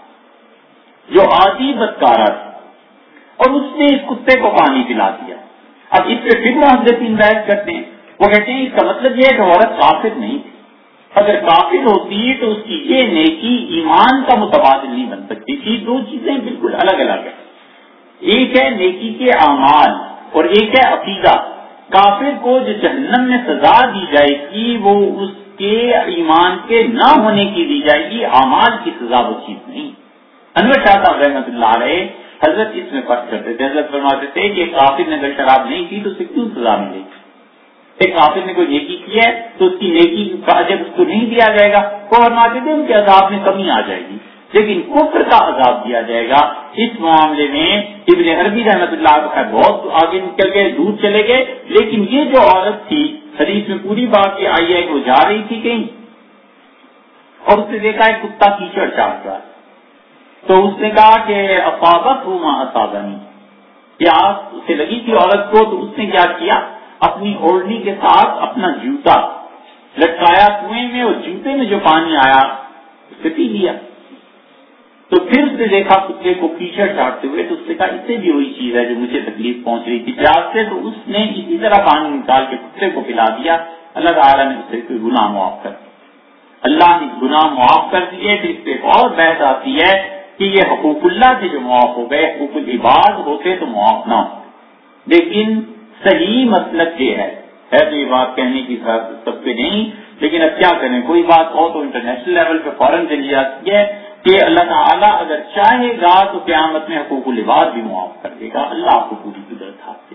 جو عادی بدکارہ تھی اور اس نے اس کتے کو پانی پلا دیا. اب اس پہ پھر محدثین بحث کرتے ہیں. وہ کہتے ہیں اس کا مطلب یہ ہے کہ عورت کافر نہیں تھی. اگر کافر ہوتی تو اس کی یہ نیکی ایمان کا متبادل نہیں بن سکتی تھی. دو چیزیں بالکل الگ الگ ہیں. ایک ہے نیکی کے اعمال اور ایک ہے عقیدہ. کافر کو جو جہنم میں سزا دی جائے گی وہ اس کے ایمان کے نہ ہونے کی دی جائے گی، اعمال کی سزا وہ چیز نہیں. انور شاہ صاحب رحمۃ اللہ علیہ حضرت اس میں فرق کرتے تھے. حضرت فرماتے تھے کہ کافر نے اگر شراب نہیں کی تو اسے کیوں سزا ملے گی؟ ایک کافر نے کوئی نیکی کی ہے تو اس کی نیکی کا اجر اس کو نہیں دیا جائے گا. وہ فرماتے تھے ان کے عذاب میں کمی آ جائے گی، لیکن کفر کا عذاب دیا جائے گا. اس معاملے میں ابن عربی رحمۃ اللہ کا بہت آگے نکل گئے، دور چلے گئے. لیکن یہ جو عورت تھی حدیث میں پوری بات یہ آئی ہے کہ وہ جا رہی تھی کہیں اور اس نے دیکھا ہے کتا کیچڑ چاٹ رہا ہے تو اس نے کہا کہ افاظت ہوں ماں اسادنی، یہ آگ اسے لگی تھی عورت کو تو اس نے کیا کیا اپنی اوڑھنی کے ساتھ اپنا جوتا لٹکایا کنویں میں اور جوتے میں جو پانی آیا اسے پی لیا. تو پھر اس نے دیکھا کتے کو کیچڑ چاٹتے ہوئے تو اس نے کہا اس سے بھی وہی چیز ہے جو مجھے تکلیف پہنچ رہی تھی پیاس سے، تو اس نے اسی طرح پانی نکال کے کتے کو پلا دیا. اللہ تعالیٰ نے اسے کوئی گناہ معاف کر دیا. اللہ نے گناہ معاف کر دیے. پھر اس پہ ایک اور بحث آتی ہے کہ یہ حقوق اللہ سے جو معاف ہو گئے حقوق العباد ہوتے تو معاف نہ ہوتے. لیکن صحیح مسلک یہ ہے ہے تو یہ بات کہنے کی سب پہ نہیں، لیکن اب کیا کریں، کوئی بات ہو تو انٹرنیشنل لیول پہ فوراً چلی جاتی ہے کہ اللہ تعالیٰ اگر چاہے گا تو قیامت میں حقوق العباد بھی معاف کر دے گا. اللہ کو پوری قدرت حاصل.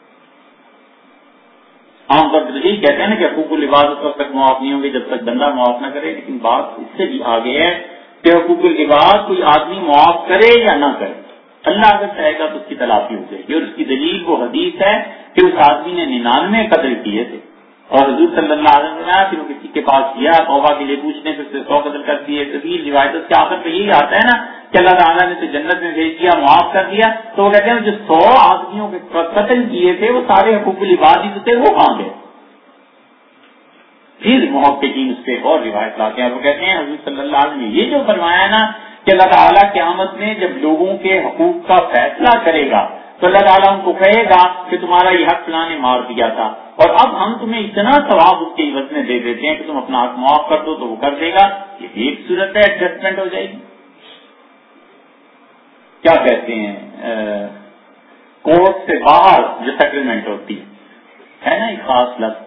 عام طور پر یہی کہتے ہیں نا کہ حقوق العباد اس وقت تک معاف نہیں ہوں گے جب تک بندہ معاف نہ کرے، لیکن بات اس سے بھی آگے ہے کہ حقوق العباد کوئی آدمی معاف کرے یا نہ کرے، اللہ اگر چاہے گا تو اس کی تلافی ہو جائے گی. اور اس کی دلیل وہ حدیث ہے کہ اس آدمی نے ننانوے قتل کیے تھے اور حضور صلی اللہ علیہ وسلم نے پھر وہ کسی کے پاس گیا توبہ کے لیے پوچھنے پھر سے سو قتل کر دیے. طویل روایت کے آخر پہ یہی آتا ہے نا کہ اللہ تعالیٰ نے اسے جنت میں بھیج دیا، معاف کر دیا. تو وہ کہتے ہیں جو سو آدمیوں کے قتل کیے تھے وہ سارے حقوق العباد ہی تھے، وہ کہاں گئے؟ پھر محققین اس پہ اور روایت لاتے ہیں. وہ کہتے ہیں حضور صلی اللہ علیہ وسلم نے یہ جو فرمایا ہے نا کہ اللہ تعالیٰ قیامت میں جب لوگوں کے حقوق کا فیصلہ کرے گا تو اللہ تعالیٰ ان کو کہے گا کہ تمہارا یہ حق فلاں نے مار دیا تھا اور اب ہم تمہیں اتنا ثواب اس کے عوض میں دے دیتے ہیں کہ تم اپنا حق معاف کر دو، تو وہ کر دے گا. یہ ایک صورت ہے ایڈجسٹمنٹ ہو جائے گی. کیا کہتے ہیں کورٹ سے باہر جو سیٹلمنٹ ہوتی ہے نا ایک خاص لفظ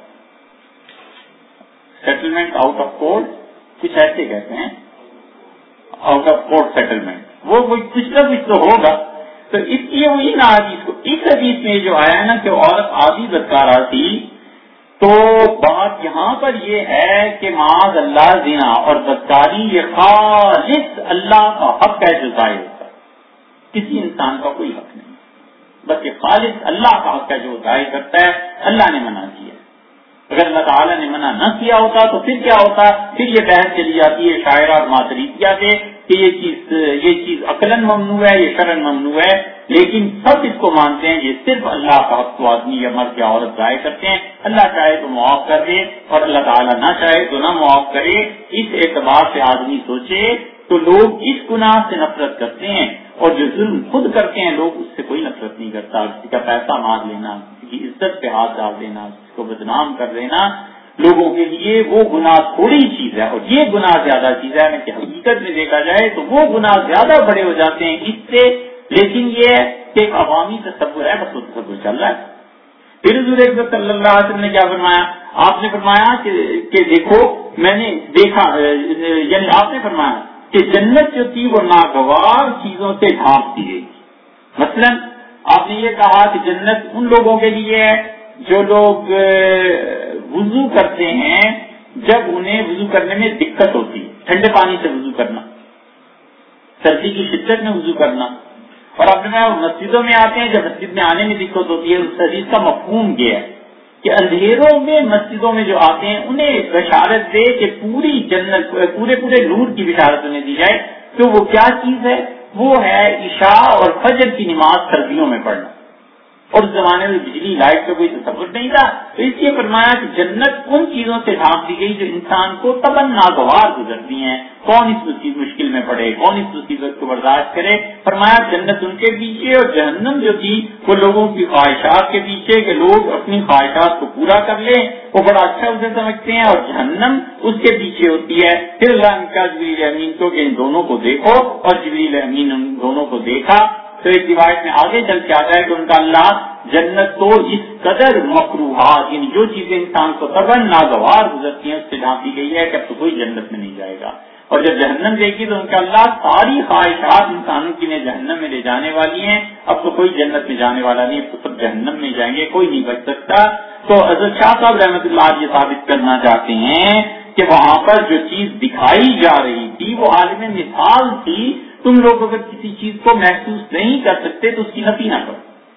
سیٹلمنٹ آؤٹ آف کورٹ، کچھ ایسے کہتے ہیں آؤٹ آف کورٹ سیٹلمنٹ، وہ کچھ نہ کچھ تو ہوگا. تو اس لیے وہی نا حدیث کو اس حدیث میں جو آیا ہے نا کہ عورت عادی بدکارہ تھی، تو بات یہاں پر یہ ہے کہ معاذ اللہ زنا اور بدکاری یہ خالص اللہ کا حق ہے جو ظاہر ہوتا ہے. کسی انسان کا کوئی حق نہیں، بس یہ خالص اللہ کا حق ہے جو ظاہر کرتا ہے۔ اللہ نے منع کیا، اگر اللہ تعالیٰ نے منع نہ کیا ہوتا تو پھر کیا ہوتا؟ پھر یہ بحث چلی جاتی ہے شاعرہ اور ماتریدیہ سے کہ یہ چیز یہ چیز عقلاً ممنوع ہے، یہ شرعاً ممنوع ہے، لیکن سب اس کو مانتے ہیں یہ صرف اللہ کا حق تو آدمی یا مرد یا عورت ظاہر کرتے ہیں، اللہ چاہے تو معاف کر دے اور اللہ تعالیٰ نہ چاہے تو نہ معاف کرے۔ اس اعتبار سے آدمی سوچے تو لوگ اس گناہ سے نفرت کرتے ہیں، اور جو ظلم خود کرتے ہیں لوگ اس سے کوئی نفرت نہیں کرتا۔ کسی کا پیسہ مار لینا، کسی کی عزت پہ ہاتھ ڈال دینا، کسی کو بدنام کر دینا، لوگوں کے لیے وہ گناہ تھوڑی چیز ہے اور یہ گناہ زیادہ چیز ہے کہ حقیقت میں دیکھا جائے تو وہ گناہ زیادہ بڑے ہو جاتے ہیں اس سے، لیکن یہ کہ ایک عوامی تصور ہے، بس وہ تصور چل رہا ہے۔ پھر حضور اکرم صلی اللہ علیہ وسلم نے کیا فرمایا؟ آپ نے فرمایا کہ, کہ دیکھو میں نے دیکھا، یعنی آپ نے فرمایا کہ جنت جو تھی وہ ناگوار چیزوں سے ڈھانپ دی گئی۔ مثلا آپ نے یہ کہا کہ جنت ان لوگوں کے لیے ہے جو لوگ وضو کرتے ہیں جب انہیں وضو کرنے میں دقت ہوتی ہے، ٹھنڈے پانی سے وضو کرنا، سردی کی شدت میں وضو کرنا، اور آپ نے مسجدوں میں آتے ہیں جب مسجد میں آنے میں دقت ہوتی ہے۔ اس حدیث کا مفہوم یہ ہے کہ اندھیروں میں مسجدوں میں جو آتے ہیں انہیں بشارت دے کہ پوری جنت پورے پورے نور کی بشارت انہیں دی جائے، تو وہ کیا چیز ہے؟ وہ ہے عشاء اور فجر کی نماز سردیوں میں پڑھنا، اور اس زمانے میں بجلی لائٹ کا کوئی تصور نہیں تھا، تو اس لیے فرمایا کہ جنت ان چیزوں سے ڈھانپ دی گئی جو انسان کو تباہ ناگوار گزرتی ہیں، کون اس مشکل میں پڑے، کون اس مصیبت کو برداشت کرے۔ فرمایا جنت ان کے پیچھے اور جہنم جو تھی وہ لوگوں کی خواہشات کے پیچھے، کہ لوگ اپنی خواہشات کو پورا کر لیں، وہ بڑا اچھا اسے سمجھتے ہیں، اور جہنم اس کے پیچھے ہوتی ہے۔ پھر اللہ نے کہا جبریل امین کو کہ ان دونوں کو دیکھو، اور جبریل امین ان دونوں کو دیکھا تو ایک روایت میں آگے چل کے آتا ہے کہ ان کا اللہ جنت تو اس قدر مکروہات، یعنی جو چیزیں انسان کو تباہ ناگوار گزرتی ہیں اس سے ڈھانپی گئی ہے کہ اب تو کوئی جنت میں نہیں جائے گا، اور جب جہنم دیکھی تو ان کا اللہ ساری خواہشات انسانوں کی نے جہنم میں لے جانے والی ہیں، اب تو کوئی جنت میں جانے والا نہیں، اب تو سب جہنم میں جائیں گے، کوئی نہیں بچ سکتا۔ تو حضرت شاہ صاحب رحمۃ اللہ یہ ثابت کرنا چاہتے ہیں کہ وہاں پر جو چیز دکھائی جا رہی تھی وہ عالم مثال تھی، تم لوگ اگر کسی چیز کو محسوس نہیں کر سکتے تو اس کی نفی نہ کرو۔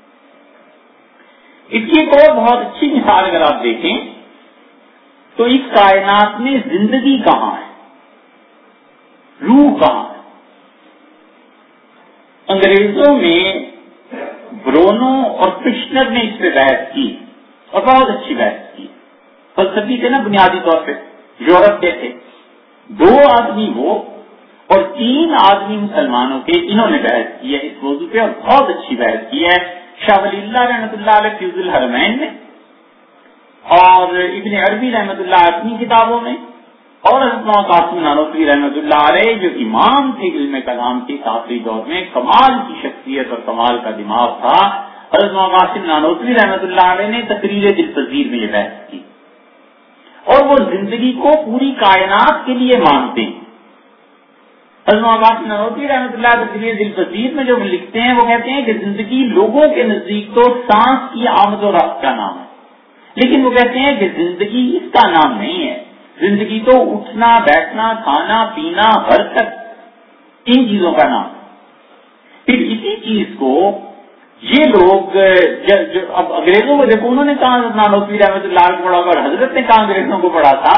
اس کی ایک اور بہت اچھی مثال اگر آپ دیکھیں تو اس کائنات میں زندگی کہاں ہے، روح کہاں ہے؟ انگریزوں میں برونو اور کرشنر نے اس پہ بحث کی اور بہت اچھی بحث کی، فلسفی تھے نا بنیادی طور پہ، یورپ کے تھے، دو آدمی وہ اور تین آدمی مسلمانوں کے، انہوں نے بحث کی ہے اس موضوع پہ اور بہت اچھی بحث کی ہے۔ شاہ ولی اللہ رحمۃ اللہ علیہ فیوز الحرمین میں، اور ابن عربی رحمۃ اللہ اپنی کتابوں میں، اور حضرت قاسم نانوتوی رحمۃ اللہ علیہ جو امام تھے علم کلام کے آخری دور میں، کمال کی شخصیت اور کمال کا دماغ تھا، حضرت قاسم نانوتوی رحمۃ اللہ علیہ نے تقریر دلپذیر میں یہ بحث کی، اور وہ زندگی کو پوری کائنات کے لیے مانتے ہیں۔ حضرت قاسم نانوتوی رحمۃ اللہ تقریر دلپذیر میں جو لکھتے ہیں وہ کہتے ہیں کہ زندگی لوگوں کے نزدیک تو سانس کی آمد و رفت کا نام ہے، لیکن وہ کہتے ہیں کہ زندگی اس کا نام نہیں ہے، زندگی تو اٹھنا بیٹھنا کھانا پینا حرکت ان چیزوں کا نام ہے۔ پھر اسی چیز کو یہ لوگ جو اب انگریزوں کو دیکھو، انہوں نے کہا حضرت نانوتوی رحمۃ اللہ کو پڑھا اور حضرت نے کہا انگریزوں کو پڑھا تھا،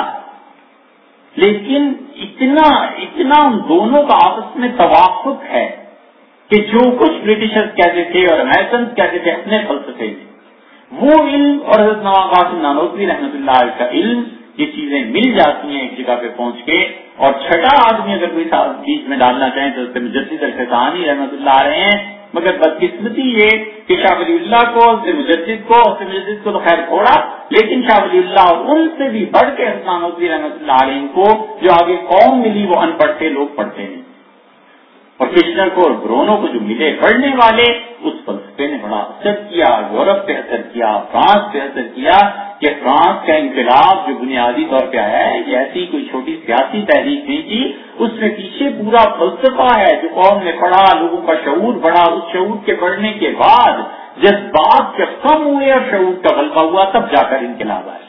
لیکن اتنا اتنا ان دونوں کا آپس میں توافق ہے کہ جو کچھ برٹشرز کہتے تھے اور امریکنز کہتے تھے اپنے فلسفے میں، وہ علم اور حضرت قاسم نانوتوی رحمۃ اللہ علیہ کا علم، یہ چیزیں مل جاتی ہیں ایک جگہ پہ پہنچ کے۔ اور چھٹا آدمی اگر کوئی بیچ میں ڈالنا چاہیں تو اس مجدد الفسانی رحمۃ اللہ علیہ ہیں، مگر بدقسمتی یہ کہ شاہ ولی اللہ کو اس مجدد کو اس مجدد کو تو خیر چھوڑا، لیکن شاہ ولی اللہ اور ان سے بھی بڑھ کے حسن نانوتوی رحمۃ اللہ علیہ کو جو آگے قوم ملی وہ ان پڑھ تھے، لوگ پڑھتے نہیں، اور کرشنر کو اور برونو کو جو ملے پڑھنے والے، اس فلسفے نے بڑا اثر کیا، یورپ پہ اثر کیا، فرانس پہ اثر کیا، کہ فرانس کا انقلاب جو بنیادی طور پہ آیا ہے یہ ایسی کوئی چھوٹی سیاسی تحریک نہیں تھی، اس میں پیچھے پورا فلسفہ ہے جو قوم نے پڑھا، لوگوں کا شعور بڑھا، اس شعور کے بڑھنے کے بعد جذبات جب کم ہوئے اور شعور کا غلبہ ہوا تب جا کر انقلاب آیا۔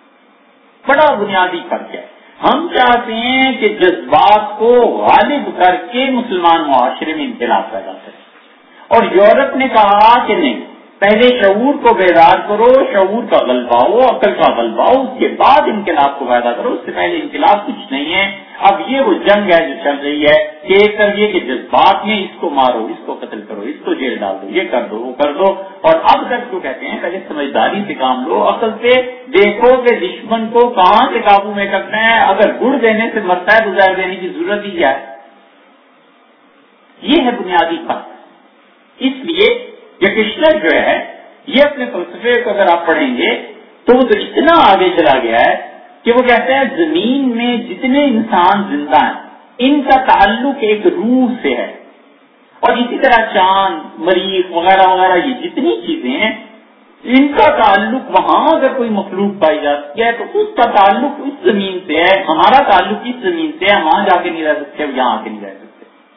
بڑا بنیادی فرق ہے۔ ہم چاہتے ہیں کہ جذبات کو غالب کر کے مسلمان معاشرے میں انقلاب پیدا کریں، اور یورپ نے کہا کہ نہیں، پہلے شعور کو بیدار کرو، شعور کا غلبہ ہو، عقل کا غلبہ ہو، اس کے بعد انقلاب کو پیدا کرو، اس سے پہلے انقلاب کچھ نہیں ہے۔ اب یہ وہ جنگ ہے جو چل رہی ہے کہ ایک طرف یہ کہ جذبات میں اس کو مارو، اس کو قتل کرو، اس کو جیل ڈال دو، یہ کر دو، وہ کر دو، اور اب تک تو کہتے ہیں پہلے سمجھداری سے کام لو، عقل سے دیکھو کہ دشمن کو کہاں سے قابو میں کرنا ہے، اگر گڑ دینے سے مرتا ہے تو زہر دینے کی ضرورت ہی کیا ہے۔ یہ ہے بنیادی فرق۔ اس لیے یہ کرشنر جو ہے یہ اپنے فلسفے کو اگر آپ پڑھیں گے تو وہ تو اتنا آگے چلا گیا ہے کہ وہ کہتے ہیں زمین میں جتنے انسان زندہ ہیں ان کا تعلق ایک روح سے ہے، اور اسی طرح چاند، مریخ وغیرہ وغیرہ یہ جتنی چیزیں ہیں ان کا تعلق وہاں اگر کوئی مخلوق پائی جاتی ہے تو اس کا تعلق اس زمین سے ہے، ہمارا تعلق اس زمین سے ہے، ہم وہاں جا کے نہیں رہ سکتے، یہاں آ کے نہیں رہ سکتے۔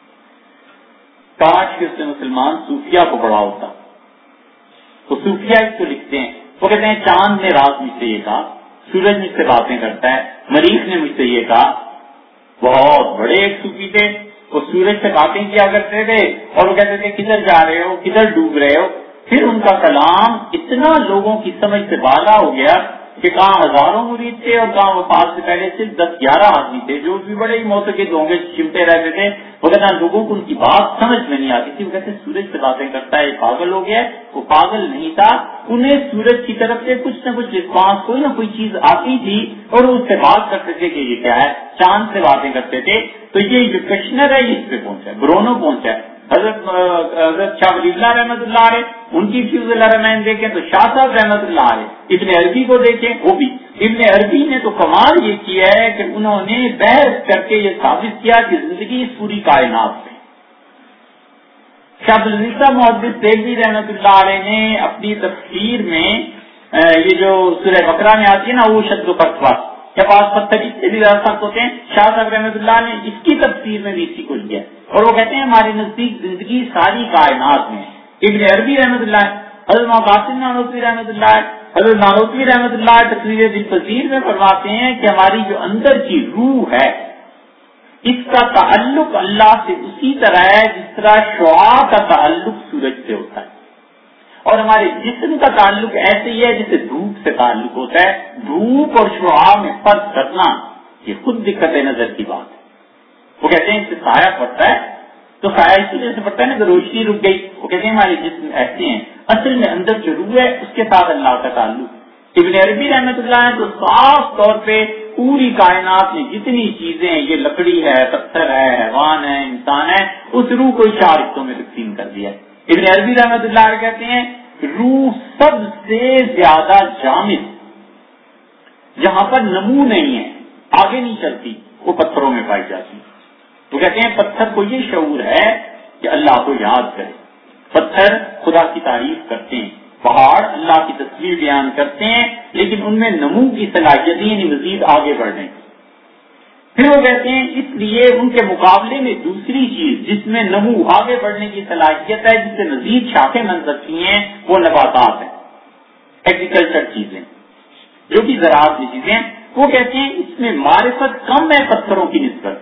کاش کہ اس سے مسلمان صوفیہ کو پڑھا ہوتا۔ تو صوفیہ اس کو لکھتے ہیں، وہ کہتے ہیں چاند نے رات مجھ سے یہ کہا، سورج مجھ سے باتیں کرتا ہے، مریخ نے مجھ سے یہ کہا۔ بہت بڑے ایک صوفی تھے، وہ سورج سے باتیں کیا کرتے تھے اور وہ کہتے تھے کدھر جا رہے ہو، کدھر ڈوب رہے ہو۔ پھر ان کا کلام اتنا لوگوں کی سمجھ سے بالا ہو گیا کہ کہاں ہزاروں مرید تھے اور کہاں وفات سے پہلے صرف دس گیارہ آدمی تھے جو بھی بڑے ہی معتقد ہوں گے، چمٹے رہتے تھے۔ وہ کہتے ہیں لوگوں کو ان کی بات سمجھ میں نہیں آتی تھی، وہ کہتے سورج سے باتیں کرتا ہے، پاگل ہو گیا۔ وہ پاگل نہیں تھا، انہیں سورج کی طرف سے کچھ نہ کچھ رسپانس، کوئی نہ کوئی چیز آتی تھی اور وہ اس سے بات کرتے تھے کہ یہ کیا ہے، چاند سے باتیں کرتے تھے۔ تو یہ جو کرشنر ہے اس پہ پہنچا ہے، برونو پہنچا ہے۔ حضرت حضرت شاہ ولی اللہ رحمۃ اللہ علیہ ان کی فیوز اللہ رحمین دیکھیں تو شاہ صاحب رحمۃ اللہ علیہ، ابن عربی کو دیکھیں وہ بھی، ابن عربی نے تو کمال یہ کیا ہے کہ انہوں نے بحث کر کے یہ ثابت کیا کہ زندگی اس پوری کائنات میں۔ شاہ عبدالعزیز محدث دہلوی رحمۃ اللہ علیہ نے اپنی تفسیر میں یہ جو سورہ بقرہ میں آتی ہے نا، وہ شد و فتویٰ یا پاس پتھر جتنے بھی زیادہ سخت ہوتے ہیں، شاہ صاحب رحمۃ اللہ نے اس کی تفسیر میں بھی اسی کو لیا اور وہ کہتے ہیں ہمارے نزدیک زندگی ساری کائنات میں۔ ابن عربی رحمۃ اللہ، حضرت قاسم نانوتوی رحمۃ اللہ، حضرت نانوتوی رحمۃ اللہ تقریر دلپذیر میں فرماتے ہیں کہ ہماری جو اندر کی روح ہے اس کا تعلق اللہ سے اسی طرح ہے جس طرح شعاع کا تعلق سورج سے ہوتا ہے، اور ہمارے جسم کا تعلق ایسے ہی ہے جیسے دھوپ سے تعلق ہوتا ہے۔ دھوپ اور شعاع میں فرق کرنا یہ خود دقت نظر کی بات ہے۔ وہ کہتے ہیں اس سے سایہ پڑتا ہے تو سایہ اسی وجہ سے پڑتا ہے نا کہ روشنی رک گئی۔ وہ کہتے ہیں ہمارے جسم ایسے ہیں، اصل میں اندر جو روح ہے اس کے ساتھ اللہ کا تعلق۔ ابن عربی رحمۃ اللہ نے تو صاف طور پہ پوری کائنات میں جتنی چیزیں ہیں، یہ لکڑی ہے، پتھر ہے، حیوان ہے، انسان ہے، اس روح کو چار حصوں میں تقسیم کر دیا۔ ابن عربی رحمۃ اللہ علیہ کہتے ہیں روح سب سے زیادہ جامد، جہاں پر نمو نہیں ہے، آگے نہیں چلتی، وہ پتھروں میں پائی جاتی۔ تو کہتے ہیں پتھر کو یہ شعور ہے کہ اللہ کو یاد کرے، پتھر خدا کی تعریف کرتے ہیں، پہاڑ اللہ کی تصویر بیان کرتے ہیں، لیکن ان میں نمو کی صلاحیت یعنی مزید آگے بڑھنے کی۔ پھر وہ کہتے ہیں اس لیے ان کے مقابلے میں دوسری چیز جس میں نمو آگے بڑھنے کی صلاحیت ہے، جس سے مزید شاخیں بن سکتی ہیں، وہ نباتات ہیں، ایگریکلچر چیزیں جو کہ زراعت کی چیزیں۔ وہ کہتے ہیں اس میں معرفت کم ہے پتھروں کی نسبت،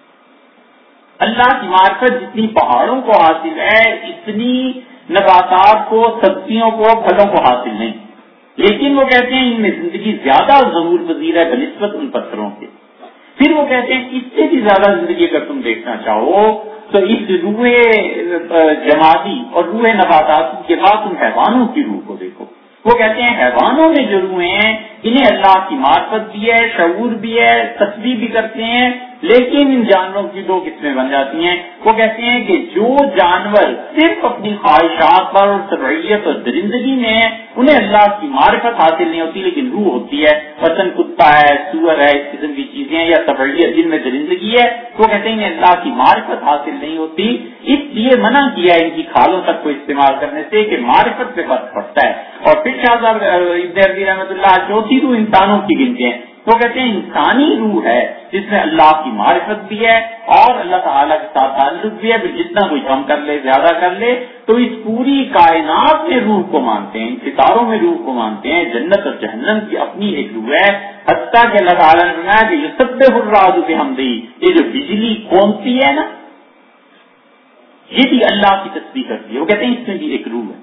اللہ کی معرفت جتنی پہاڑوں کو حاصل ہے اتنی نباتات کو، سبزیوں کو، پھلوں کو حاصل نہیں، لیکن وہ کہتے ہیں ان میں زندگی زیادہ ظہور پذیر ہے بنسبت ان پتھروں کے۔ پھر وہ کہتے ہیں اس سے بھی زیادہ زندگی اگر تم دیکھنا چاہو تو اس روح جمادی اور روح نباتات کے بعد تم حیوانوں کی روح کو دیکھو۔ وہ کہتے ہیں حیوانوں میں جو روحیں ہیں انہیں اللہ کی معرفت بھی ہے، شعور بھی ہے، تسبیح بھی کرتے ہیں، لیکن ان جانوروں کی دو قسمیں بن جاتی ہیں۔ وہ کہتے ہیں کہ جو جانور صرف اپنی خواہشات پر اور سرعیت اور درندگی میں ہیں انہیں اللہ کی معرفت حاصل نہیں ہوتی، لیکن روح ہوتی ہے، مثلاً کتا ہے، سور ہے، اس قسم کی چیزیں یا سرعیت جن میں درندگی ہے، وہ کہتے ہیں انہیں اللہ کی معرفت حاصل نہیں ہوتی، اس لیے منع کیا ہے ان کی کھالوں تک کو استعمال کرنے سے کہ معرفت پہ فرق پڑتا ہے۔ اور پھر شاہ صاحب ابن عربی رحمۃ اللہ چوتھی روح انسانوں کی گنتے ہیں، وہ کہتے ہیں انسانی روح ہے جس میں اللہ کی معرفت بھی ہے اور اللہ تعالیٰ کے ساتھ تعلق بھی ہے، پھر جتنا کوئی کم کر لے زیادہ کر لے تو اس پوری کائنات میں روح کو مانتے ہیں، ستاروں میں روح کو مانتے ہیں، جنت اور جہنم کی اپنی ایک روح ہے، حتیٰ کہ اللہ تعالیٰ نے فرمایا کہ یسبح الرعد بحمدہ، یہ جو بجلی کونتی ہے نا یہ بھی اللہ کی تسبیح کرتی ہے. وہ کہتے ہیں اس میں بھی ایک روح ہے.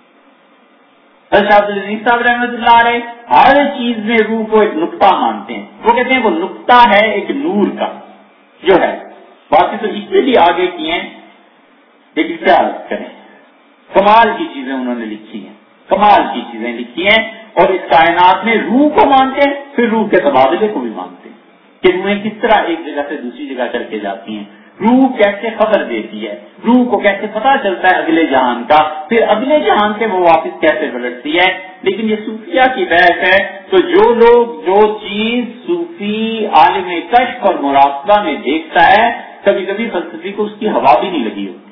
حضرت عبدالعزیز صاحب رحمۃ اللہ علیہ ہر چیز میں روح کو ایک نقطہ مانتے ہیں. وہ کہتے ہیں وہ نقطہ ہے ایک نور کا جو ہے. باقی تو اس سے بھی آگے کی ہیں لیکن کیا کریں, کمال کی چیزیں انہوں نے لکھی ہیں, کمال کی چیزیں لکھی ہیں. اور اس کائنات میں روح کو مانتے ہیں, پھر روح کے تبادلے کو بھی مانتے ہیں کہ روحیں کس طرح ایک جگہ سے دوسری جگہ چل کے جاتی ہیں, روح کیسے خبر دیتی ہے, روح کو کیسے پتا چلتا ہے اگلے جہان کا, پھر اگلے جہان سے وہ واپس کیسے پلٹتی ہے. لیکن یہ صوفیہ کی بحث ہے. تو جو لوگ جو چیز صوفی عالم کشف اور مراقبہ میں دیکھتا ہے, کبھی کبھی فلسفی کو اس کی ہوا بھی نہیں لگی ہوتی,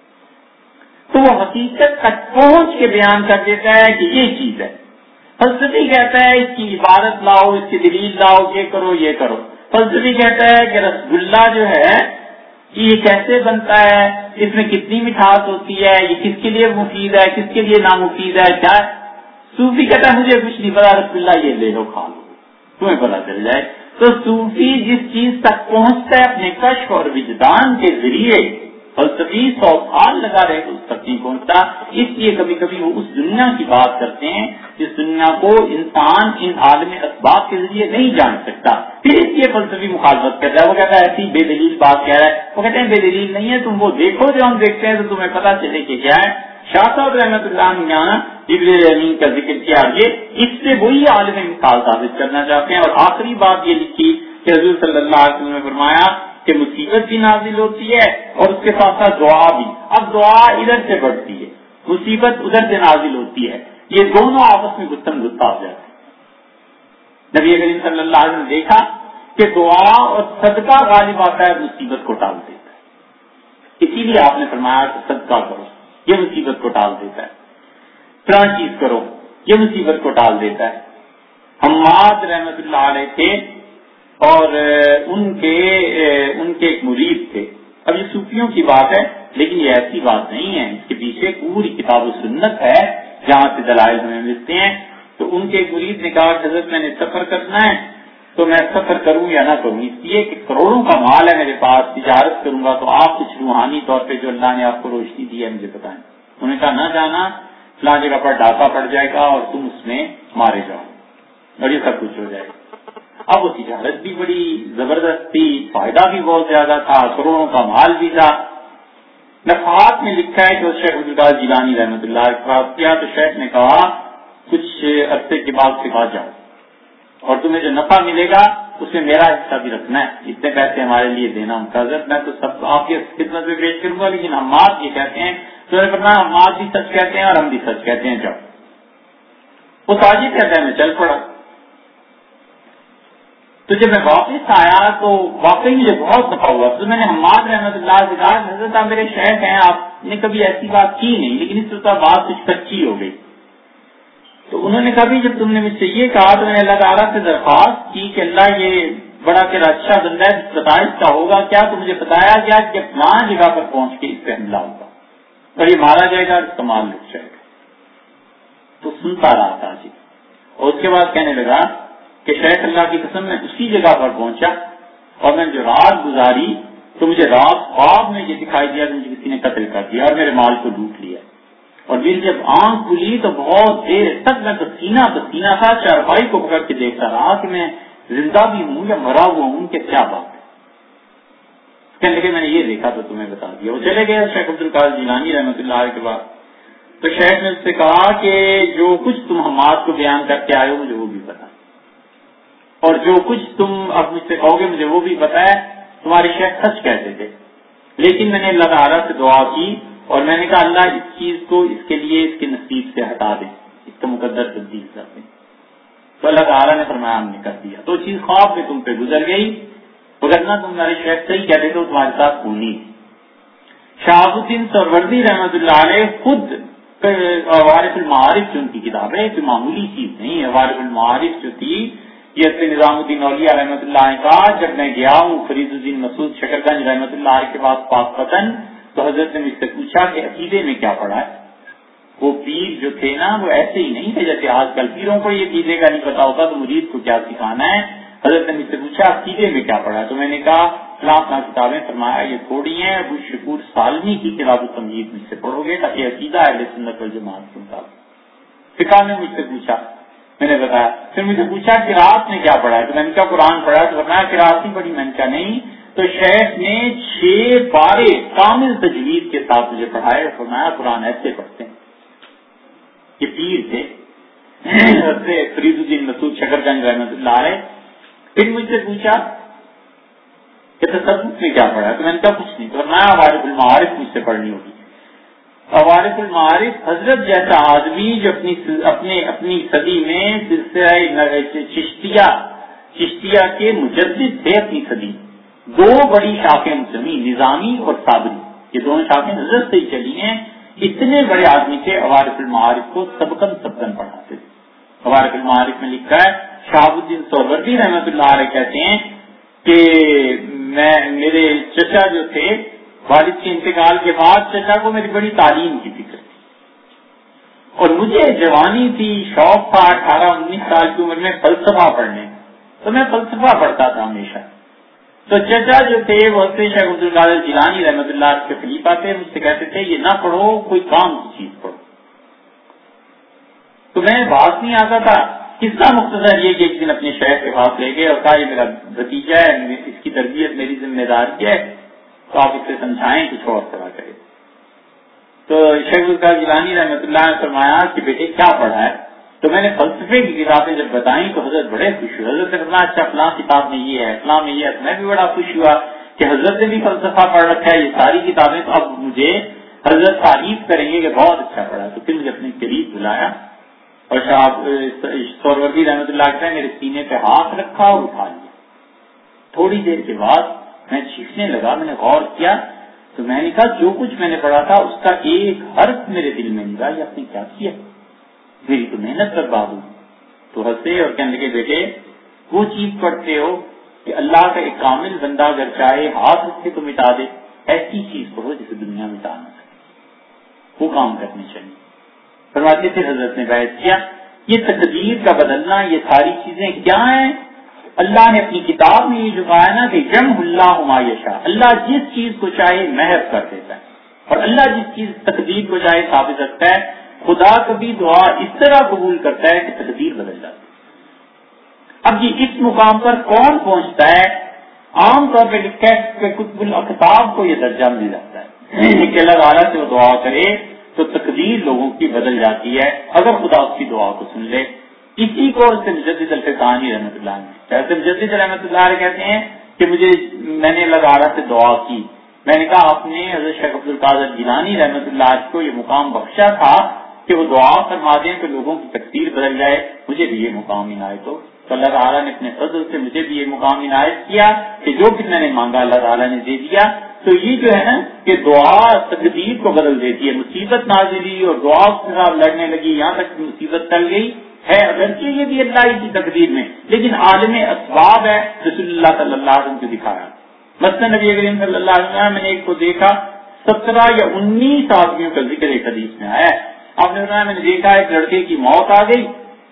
تو وہ حقیقت تک پہنچ کے بیان کر دیتا ہے کہ یہ چیز ہے. فلسفی کہتا ہے اس کی عبارت لاؤ, اس کی دلیل لاؤ, یہ کرو یہ کرو. فلسفی کہتا ہے کہ رسگلہ جو ہے یہ کیسے بنتا ہے, اس میں کتنی مٹھاس ہوتی ہے, یہ کس کے لیے مفید ہے, کس کے لیے نامفید ہے, کیا. صوفی کہتا ہے مجھے کچھ نہیں پتا, رسگلہ یہ لے لو کھا لو تمہیں پتا چل جائے. تو صوفی جس چیز تک پہنچتا ہے اپنے کشف اور وجدان کے ذریعے, فلسفی سو سال لگا رہے تو اس تک نہیں پہنچتا. اس لیے کبھی کبھی وہ اس دنیا کی بات کرتے ہیں جس دنیا کو انسان ان عالم اسباب کے ذریعے نہیں جان سکتا. پھر اس لیے فلسفی مخالفت کرتا ہے. وہ کہتا ہے ایسی بے دلیل بات کہہ رہا ہے. وہ کہتے ہیں بے دلیل نہیں ہے, تم وہ دیکھو جو ہم دیکھتے ہیں تو تمہیں پتا چلے کہ کیا ہے. شاہ صاحب رحمۃ اللہ نے جبریل امین کا ذکر کیا, یہ اس سے وہی عالم مثال ثابت کرنا چاہتے ہیں. اور آخری بات یہ لکھی کہ حضور صلی اللہ علیہ وسلم نے فرمایا کہ مصیبت بھی نازل ہوتی ہے اور اس کے ساتھ ساتھ دعا بھی. اب دعا ادھر سے بڑھتی ہے, مصیبت ادھر سے نازل ہوتی ہے, یہ دونوں آپس میں گفتم گتا ہو جاتے ہیں. نبی کریم صلی اللہ علیہ وسلم نے دیکھا کہ دعا اور صدقہ غالب آتا ہے, مصیبت کو ٹال دیتا ہے. اسی لیے آپ نے فرمایا کہ صدقہ کرو, یہ مصیبت کو ٹال دیتا ہے. فلاں چیز کرو, یہ مصیبت کو ٹال دیتا ہے. حماد رحمت اللہ علیہ تھے اور ان کے ان کے ایک مرید تھے. اب یہ صوفیوں کی بات ہے لیکن یہ ایسی بات نہیں ہے, اس کے پیچھے پوری کتاب و سنت ہے جہاں سے دلائل ہمیں ملتے ہیں. تو ان کے ایک مرید نے کہا حضرت میں نے سفر کرنا ہے تو میں سفر کروں یا نہ کروں, اس لیے کہ کروڑوں کا مال ہے میرے پاس, تجارت کروں گا تو آپ کچھ روحانی طور پہ جو اللہ نے آپ کو روشنی دی ہے مجھے بتائیں. انہوں نے کہا نہ جانا, فلاں جگہ پر ڈاکہ پڑ جائے گا اور تم اس میں مارے جاؤ اور یہ سب کچھ ہو جائے گا. اب وہ تجارت بھی بڑی زبردست تھی, فائدہ بھی بہت زیادہ تھا, کروڑوں کا مال بھی تھا. نفحات میں لکھا ہے کہ شیخ عبدالقادر جیلانی رحمۃ اللہ کے پاس کیا تو شیخ نے کہا کچھ عرصے کے بعد سکھا جاؤ اور تمہیں جو نفع ملے گا اس میں میرا حصہ بھی رکھنا ہے, اتنے پیسے ہمارے لیے دینا. ان کا حضرت میں تو سب آپ کی خدمت میں پیش کروں گا, لیکن حماد یہ کہتے ہیں تو حماد بھی سچ کہتے ہیں اور ہم بھی سچ کہتے ہیں, جاؤ. وہ تاجر کہتا ہے میں چل پڑا. تو جب میں واپس آیا تو واقعی مجھے بہت نفع ہوا. تو میں نے حماد رحمۃ اللہ سے کہا حضرت آپ میرے شیخ ہیں, آپ نے کبھی ایسی بات کی نہیں, لیکن اس وقت بات کچھ کچی ہو گئی. تو انہوں نے کہا جب تم نے مجھ سے یہ کہا تو میں نے اللہ تعالیٰ سے درخواست کی کہ اللہ یہ بڑا تیرا اچھا بندہ ہے, ستائش کا ہوگا کیا, تو مجھے بتایا گیا کہ فلاں جگہ پر پہنچ کے اس پہ حملہ ہوگا اور یہ مارا جائے گا اور استعمال لٹ جائے گا. تو سنتا رہا تھا جی, اور اس کے بعد کہنے لگا کہ شیخ اللہ کی قسم میں اسی جگہ پر پہنچا اور میں جو رات گزاری تو مجھے رات خواب میں یہ دکھائی دیا کہ مجھے کسی نے قتل کر دیا اور میرے مال کو لوٹ لیا. اور پھر جب آنکھ کھلی تو بہت دیر تک میں پسینہ پسینہ تھا, چارپائی کو پکڑ کے دیکھتا رہا کہ میں زندہ بھی ہوں یا مرا ہوا ہوں کہ کیا بات ہے. کہنے لگے میں نے یہ دیکھا تو تمہیں بتا دیا. وہ چلے گئے شیخ عبدالقادر جیلانی رحمۃ اللہ علیہ کے بعد. تو شیخ نے اس سے کہا کہ جو کچھ تم حماد کو بیان کر کے آئے ہو مجھے وہ بھی پتا, اور جو کچھ تم اب مجھ سے کہو گے مجھے وہ بھی پتا ہے. تمہارے شیخ سچ کہتے تھے, لیکن میں نے اللہ تعالیٰ سے دعا کی اور میں نے کہا اللہ اس چیز کو اس کے لیے اس کے نصیب سے ہٹا دیں, اس کا مقدر تبدیل کر دیں. تو اللہ تعالیٰ نے فرمایا ہم نے کر دیا. تو چیز خواب میں تم پہ گزر گئی, وگرنہ تمہارے شیخ صحیح کہتے تو تمہارے ساتھ ہونی. شہاب الدین سہروردی رحمۃ اللہ علیہ خود وارث المعارف جو ان کی کتاب ہے, کوئی معمولی چیز نہیں ہے. وارث المعارف جو تھی یہ نظام الدین اولیاء رحمۃ اللہ نے کہا جب میں گیا ہوں فرید الدین مسعود شکرگنج رحمۃ اللہ کے پاس پاک پتن, تو حضرت نے مجھ سے پوچھا کہ عقیدے میں کیا پڑھا ہے. وہ پیر جو تھے نا وہ ایسے ہی نہیں تھے جیسے آج کل پیروں کو یہ عقیدے کا نہیں پتا ہوتا تو مرید کو کیا سکھانا ہے. حضرت نے مجھ سے پوچھا عقیدے میں کیا پڑھا ہے, تو میں نے کہا فلاں فلاں کتابیں، فرمایا یہ تھوڑی ہیں، ابو شکور سالمی کی کتاب التمہید مجھ سے پڑھو گے تاکہ عقیدہ اہل سنت والجماعت کے مطابق۔ فقہ نے مجھ سے پوچھا، میں نے بتایا، پھر مجھے پوچھا قرات نے کیا پڑھا ہے، تو میں نے کہا قرآن پڑھا ہے، تو فرمایا قرات نہیں پڑھی، میں نے کہا نہیں، تو شیخ نے چھ پارے کامل تجوید کے ساتھ مجھے پڑھائے اور فرمایا قرآن ایسے پڑھتے ہیں۔ یہ پیر تھے فرید الدین مسعود شکر گنج رحمۃ اللہ علیہ۔ پھر مجھ سے پوچھا کہ تصوف میں کیا پڑھا ہے، تو میں نے کہا کچھ نہیں، تو فرمایا عوارض المعارف مجھ سے پڑھنی ہوگی۔ عوارض المعارف حضرت جیسا آدمی جو اپنی اپنے اپنی صدی میں سلسلہ چشتیہ چشتیہ کے مجدد تھے، اپنی صدی دو بڑی شاخیں مسلمی، نظامی اور صابری، یہ دونوں شاخیں حضرت سے ہی چلی ہیں، اتنے بڑے آدمی تھے، عوارض المعارف کو سبقن سبقن پڑھاتے تھے۔ عوارض المعارف میں لکھا ہے، شہاب الدین سہروردی رحمۃ اللہ علیہ کہتے ہیں کہ میں میرے چچا جو تھے، والد کے انتقال کے بعد چچا کو میری بڑی تعلیم کی فکر تھی، اور مجھے جوانی تھی، شوق تھا اٹھارہ انیس سال کی عمر میں فلسفہ پڑھنے، تو میں فلسفہ پڑھتا تھا ہمیشہ۔ تو چچا جو تھے وہ شیخ عبد القادر جیلانی رحمۃ اللہ کے خلیفہ تھے، مجھ سے کہتے تھے یہ نہ پڑھو، کوئی کام کی چیز پڑھو۔ تو میں بات نہیں آتا تھا، قصہ مختصر یہ کہ ایک دن اپنے شیخ کے پاس لے گئے اور کہا یہ میرا بھتیجا ہے، اس کی تربیت میری ذمہ داری ہے، تو آپ اسے سمجھائیں کچھ اور پڑھا کرے۔ تو شیخ عبد القادر جیلانی رحمۃ اللہ نے فرمایا کہ بیٹے کیا پڑھا ہے، تو میں نے فلسفے کی کتابیں جب بتائیں تو حضرت بڑے خوش ہوئے، حضرت نے فرمایا اچھا فلاں کتاب میں یہ ہے، فلاں میں یہ ہے، میں بھی بڑا خوش ہوا کہ حضرت نے بھی فلسفہ پڑھ رکھا ہے، یہ ساری کتابیں، تو اب مجھے حضرت تعریف کریں گے کہ بہت اچھا پڑھا۔ تو پھر مجھے اپنے قریب بلایا اور شاہ سہروردی رحمۃ اللہ نے میرے سینے پہ ہاتھ رکھا اور اٹھا لیا۔ تھوڑی دیر کے بعد میں چیخنے لگا، میں نے غور کیا تو میں نے کہا جو کچھ میں نے پڑھا تھا اس کا ایک حرف میرے دل میں نہیں رہا، یہ آپ نے کیا کیا، میری تو محنت برباد ہوئی۔ تو ہنسے اور کہنے لگے بیٹے وہ چیز پڑھتے ہو کہ اللہ کا ایک کامل بندہ اگر چاہے ہاتھ رکھے تو مٹا دے، ایسی چیز پڑھو جسے دنیا مٹا نہ سکے، وہ کام کرنے چاہیے۔ فرماتے تھے حضرت نے بیعت کیا، یہ تقدیر کا بدلنا، یہ ساری چیزیں کیا ہیں؟ اللہ نے اپنی کتاب میں یہ جو کہا ہے نا کہ جم اللہ ما یشاء، اللہ جس چیز کو چاہے محض کر دیتا ہے، اور اللہ جس چیز تقدیر کو چاہے ثابت رکھتا ہے۔ خدا کبھی دعا اس طرح قبول کرتا ہے کہ تقدیر بدل جاتی ہے۔ اب یہ اس مقام پر کون پہنچتا ہے؟ عام طور پہ لکھا ہے کہ قطب الاقطاب کو یہ درجہ مل جاتا ہے کہ اللہ تعالیٰ سے وہ دعا کرے تو تقدیر لوگوں کی بدل جاتی ہے اگر خدا اس کی دعا کو سن لے۔ اسی کو سے مجدد الفقانی رحمۃ اللہ نے جیسے مجدد رحمۃ اللہ کہتے ہیں کہ مجھے میں نے اللہ تعالیٰ سے دعا کی، میں نے کہا آپ نے حضرت شیخ عبد القادر جیلانی رحمۃ اللہ کو یہ مقام بخشا تھا کہ وہ دعا فرما دیں کہ لوگوں کی تقدیر بدل جائے، مجھے بھی یہ مقام عنایت ہو۔ تو اللہ تعالیٰ نے اپنے فضل سے مجھے بھی یہ مقام عنایت کیا کہ جو کچھ میں نے مانگا اللہ تعالیٰ نے دے دیا۔ تو یہ جو ہے نا کہ دعا تقدیر کو بدل دیتی ہے، مصیبت نازلی اور دعا کے ساتھ لڑنے لگی، یہاں تک مصیبت ٹل گئی ہے، اگرچہ یہ بھی اللہ کی تقدیر میں، لیکن عالم اسباب ہے رسول اللہ صلی اللہ علیہ وسلم کو دکھایا۔ مثلا نبی کریم صلی اللہ علیہ وسلم نے ایک کو دیکھا، سترہ یا انیس آدمیوں کا ذکر ایک حدیث میں آیا ہے، آپ نے بتایا میں نے دیکھا ایک لڑکے کی موت آ گئی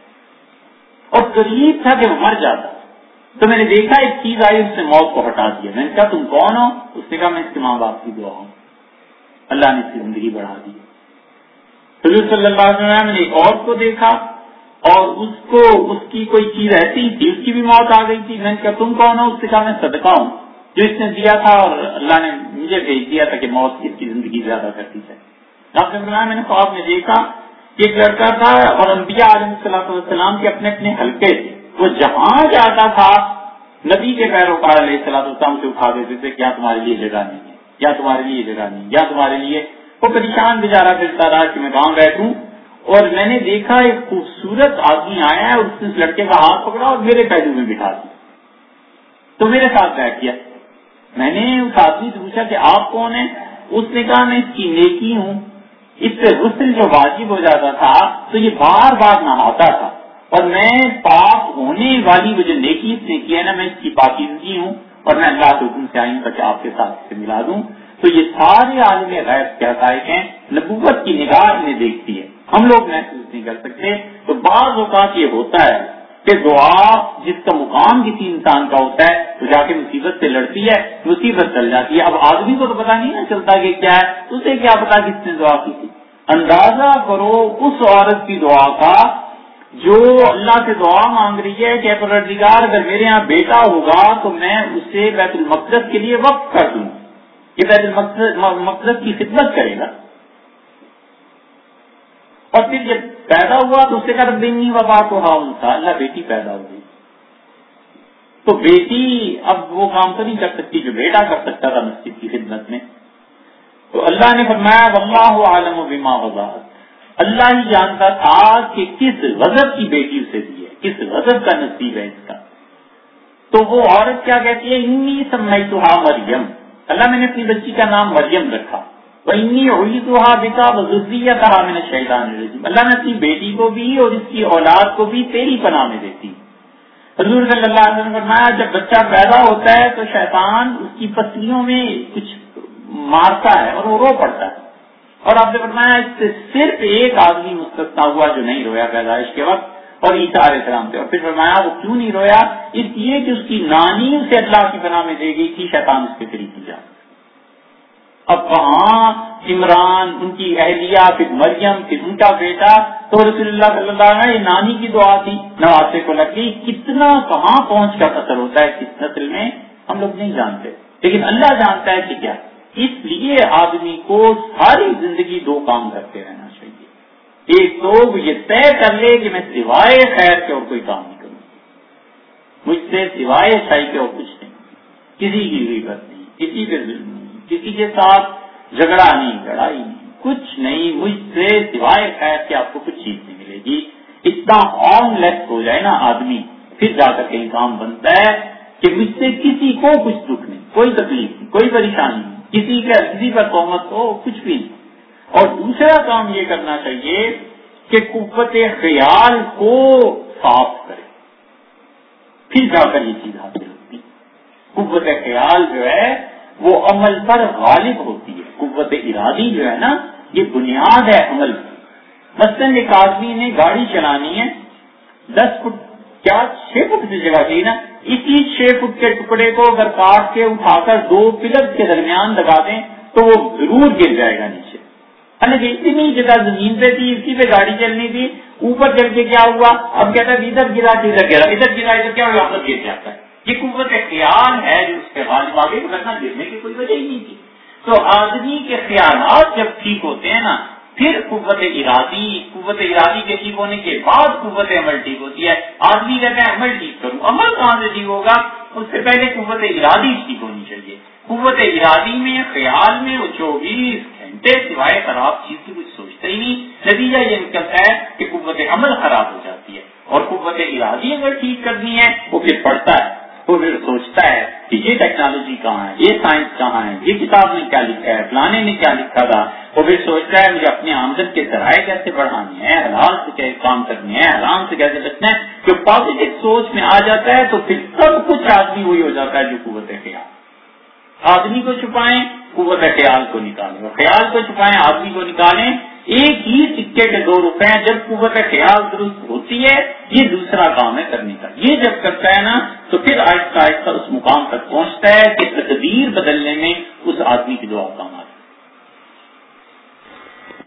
اور قریب تھا کہ وہ مر جاتا، تو میں نے دیکھا ایک چیز آئی اس نے موت کو ہٹا دیا۔ میں نے کہا تم کون ہو؟ اس نے کہا میں اس کے ماں باپ کی دعا ہوں، اللہ نے اس کی زندگی بڑھا دی۔ حضور صلی اللہ علیہ وسلم نے ایک اور کو دیکھا اور اس کو اس کی کوئی چیز ایسی تھی، اس کی بھی موت آ گئی تھی۔ میں نے کہا تم کون ہو؟ اس نے کہا میں صدقہ ہوں جو اس نے دیا تھا اور اللہ نے مجھے بھیج دیا تھا کہ موت اس کی زندگی زیادہ کرتی ہے۔ آپ نے بتایا میں نے خواب میں دیکھا کہ ایک لڑکا تھا اور انبیاء علیہ الصلوۃ والسلام کے اپنے اپنے حلقے تھے، وہ جہاں جاتا تھا نبی کے پیروکار علیہ الصلوۃ والسلام سے اٹھا دیتے تھے کیا تمہارے لیے جگہ نہیں ہے، یا تمہارے لیے جگہ نہیں، یا تمہارے لیے۔ وہ پریشان بیچارہ پھرتا رہا کہ میں کہاں بیٹھوں، اور میں نے دیکھا ایک خوبصورت آدمی آیا ہے، اس نے اس لڑکے کا ہاتھ پکڑا اور میرے پہلو میں بٹھا دیا، تو میرے ساتھ بیٹھ گیا۔ میں نے اس آدمی سے پوچھا کہ آپ کون ہیں؟ اس نے کہا میں اس کی نیکی ہوں، اس سے غسل جو واجب ہو جاتا تھا تو یہ بار بار نہاتا تھا، اور میں پاک ہونے والی وہ جو نیکی اس نے کی ہے نا میں اس کی پاکیزگی ہوں، اور میں اللہ کے حکم سے آئی ہوں تاکہ آپ کے ساتھ اسے ملا دوں۔ تو یہ سارے عالم غیب کے حقائق ہیں، نبوت کی نگاہ انہیں دیکھتی ہے، ہم لوگ محسوس نہیں کر سکتے۔ تو بعض اوقات یہ ہوتا ہے کہ دعا جس کا مقام کسی انسان کا ہوتا ہے تو جا کے مصیبت سے لڑتی ہے، مصیبت چل جاتی ہے. اب آدمی کو تو پتا نہیں نا چلتا کہ کیا ہے، اسے کیا پتا کس نے دعا کی تھی. اندازہ کرو اس عورت کی دعا کا جو اللہ سے دعا مانگ رہی ہے کہ پروردگار اگر میرے یہاں بیٹا ہوگا تو میں اسے بیت المقدس کے لیے وقف کر دوں، یہ بیت المقدس کی خدمت کرے گا. اور پھر جب پیدا ہوا تو اسے کہا دینی وبا تو ہاں انسا، اللہ بیٹی پیدا ہو گئی. تو بیٹی اب وہ کام تو نہیں کر سکتی جو بیٹا کر سکتا تھا مسجد کی خدمت میں. تو اللہ نے فرمایا واللہ عالم بما وضعت، اللہ ہی جانتا تھا کہ کس غضب کی بیٹی اسے دی ہے، کس غضب کا نصیب ہے اس کا. تو وہ عورت کیا کہتی ہے انی سمیتھا مریم، اللہ میں نے اپنی بچی کا نام مریم رکھا. وَإِنِّي أُعِيذُهَا بِكَ وَذُرِّيَّتَهَا مِنَ الشَّيْطَانِ الرَّجِيمِ، اللہ نے اپنی بیٹی کو بھی اور اس کی اولاد کو بھی تیری پناہ میں دیتی. حضور صلی اللہ علیہ وسلم نے فرمایا جب بچہ پیدا ہوتا ہے تو شیطان اس کی پسلیوں میں کچھ مارتا ہے اور وہ رو پڑتا ہے. اور آپ نے فرمایا اس سے صرف ایک آدمی مستثنا ہوا جو نہیں رویا پیدائش کے وقت، اور عیسیٰ علیہ السلام تھے. اور پھر فرمایا وہ کیوں نہیں رویا، اس لیے کہ اس کی نانی اسے اللہ کی پناہ میں دے گئی تھی، شیطان اس کے قریب کی جا. اب وہاں عمران، ان کی اہلیہ، پھر مریم، پھر ان کا بیٹا، تو رسول اللہ صلی اللہ علیہ وسلم نانی کی دعا تھی، نواسے کو لگی. کتنا کہاں پہنچ کر اثر ہوتا ہے کس نسل میں ہم لوگ نہیں جانتے، لیکن اللہ جانتا ہے کہ کیا. اس لیے آدمی کو ساری زندگی دو کام کرتے رہنا چاہیے. ایک تو وہ یہ طے کر لے کہ میں سوائے خیر کے اور کوئی کام نہیں کروں، مجھ سے سوائے اچھائی کے اور کچھ نہیں، کسی کی غیبت نہیں، کسی پہ ظلم نہیں، کسی کے ساتھ جھگڑا نہیں، لڑائی نہیں، کچھ نہیں، مجھ سے سوائے خیر کے آپ کو کچھ چیز نہیں ملے گی. اتنا آن لیس ہو جائے نا آدمی، پھر جا کر کہیں کام بنتا ہے کہ مجھ سے کسی کو کچھ دکھ نہیں، کوئی تکلیف نہیں، کوئی پریشانی نہیں، کسی کا کسی پر تہمت ہو، کچھ بھی نہیں. اور دوسرا کام یہ کرنا چاہیے کہ قوت خیال کو صاف کرے، پھر جا کر یہ چیز حاصل ہوتی. قوت خیال جو ہے وہ عمل پر غالب ہوتی ہے. قوت ارادی جو ہے نا یہ بنیاد ہے عمل کی. مثلاً ایک آدمی نے گاڑی چلانی ہے، دس فٹ کیا چھ فٹ کی جگہ تھی نا، اسی چھ فٹ کے ٹکڑے کو اگر کاٹ کے اٹھا کر دو پلر کے درمیان لگا دیں تو وہ ضرور گر جائے گا نیچے. حالانکہ اتنی جگہ زمین پہ تھی، اسی پہ گاڑی چلنی تھی، اوپر چل کے کیا ہوا، اب کہتا ہے ادھر گرا ادھر گرا ادھر گرا ادھر کیا ہوا، گر جاتا ہے. یہ قوت خیال ہے جو اس کے غالب آگے کرنا، گرنے کی کوئی وجہ ہی نہیں تھی. تو آدمی کے خیالات جب ٹھیک ہوتے ہیں نا پھر قوت ارادی قوت ارادی کے ٹھیک ہونے کے بعد قوت عمل ٹھیک ہوتی ہے. آدمی کہتا ہے عمل ٹھیک کروں، عمل کہاں سے ٹھیک ہوگا، اس سے پہلے قوت ارادی ٹھیک ہونی چاہیے. قوت ارادی میں خیال میں وہ چوبیس گھنٹے سوائے خراب چیز کی کچھ سوچتا ہی نہیں. نتیجہ یہ نکلتا ہے کہ قوت عمل خراب ہو جاتی ہے. اور قوت ارادی اگر ٹھیک کرنی ہے وہ پھر پڑھتا ہے، وہ پھر سوچتا ہے کہ یہ ٹیکنالوجی کہاں ہے، یہ سائنس کہاں ہے، یہ کتاب نے کیا لکھا ہے، فلانے نے کیا لکھا تھا. وہ پھر سوچتا ہے مجھے اپنے آمدن کے ذرائع کیسے بڑھانے ہیں، حلال سے کیسے کام کرنے ہیں، حرام سے کیسے بچنا ہے. جو پازیٹو سوچ میں آ جاتا ہے تو پھر سب کچھ آدمی وہی ہو جاتا ہے جو قوت خیال. آدمی کو چھپائیں، قوت خیال کو نکالیں، اور خیال کو چھپائیں، آدمی کو نکالیں. ایک ہی سکے کے دو رخ ہیں. جب قوت خیال درست ہوتی ہے یہ دوسرا کام ہے کرنے کا. یہ جب کرتا ہے نا تو پھر آہستہ آہستہ اس مقام تک پہنچتا ہے کہ تقدیر بدلنے میں اس آدمی کی دعا کام آتی ہے.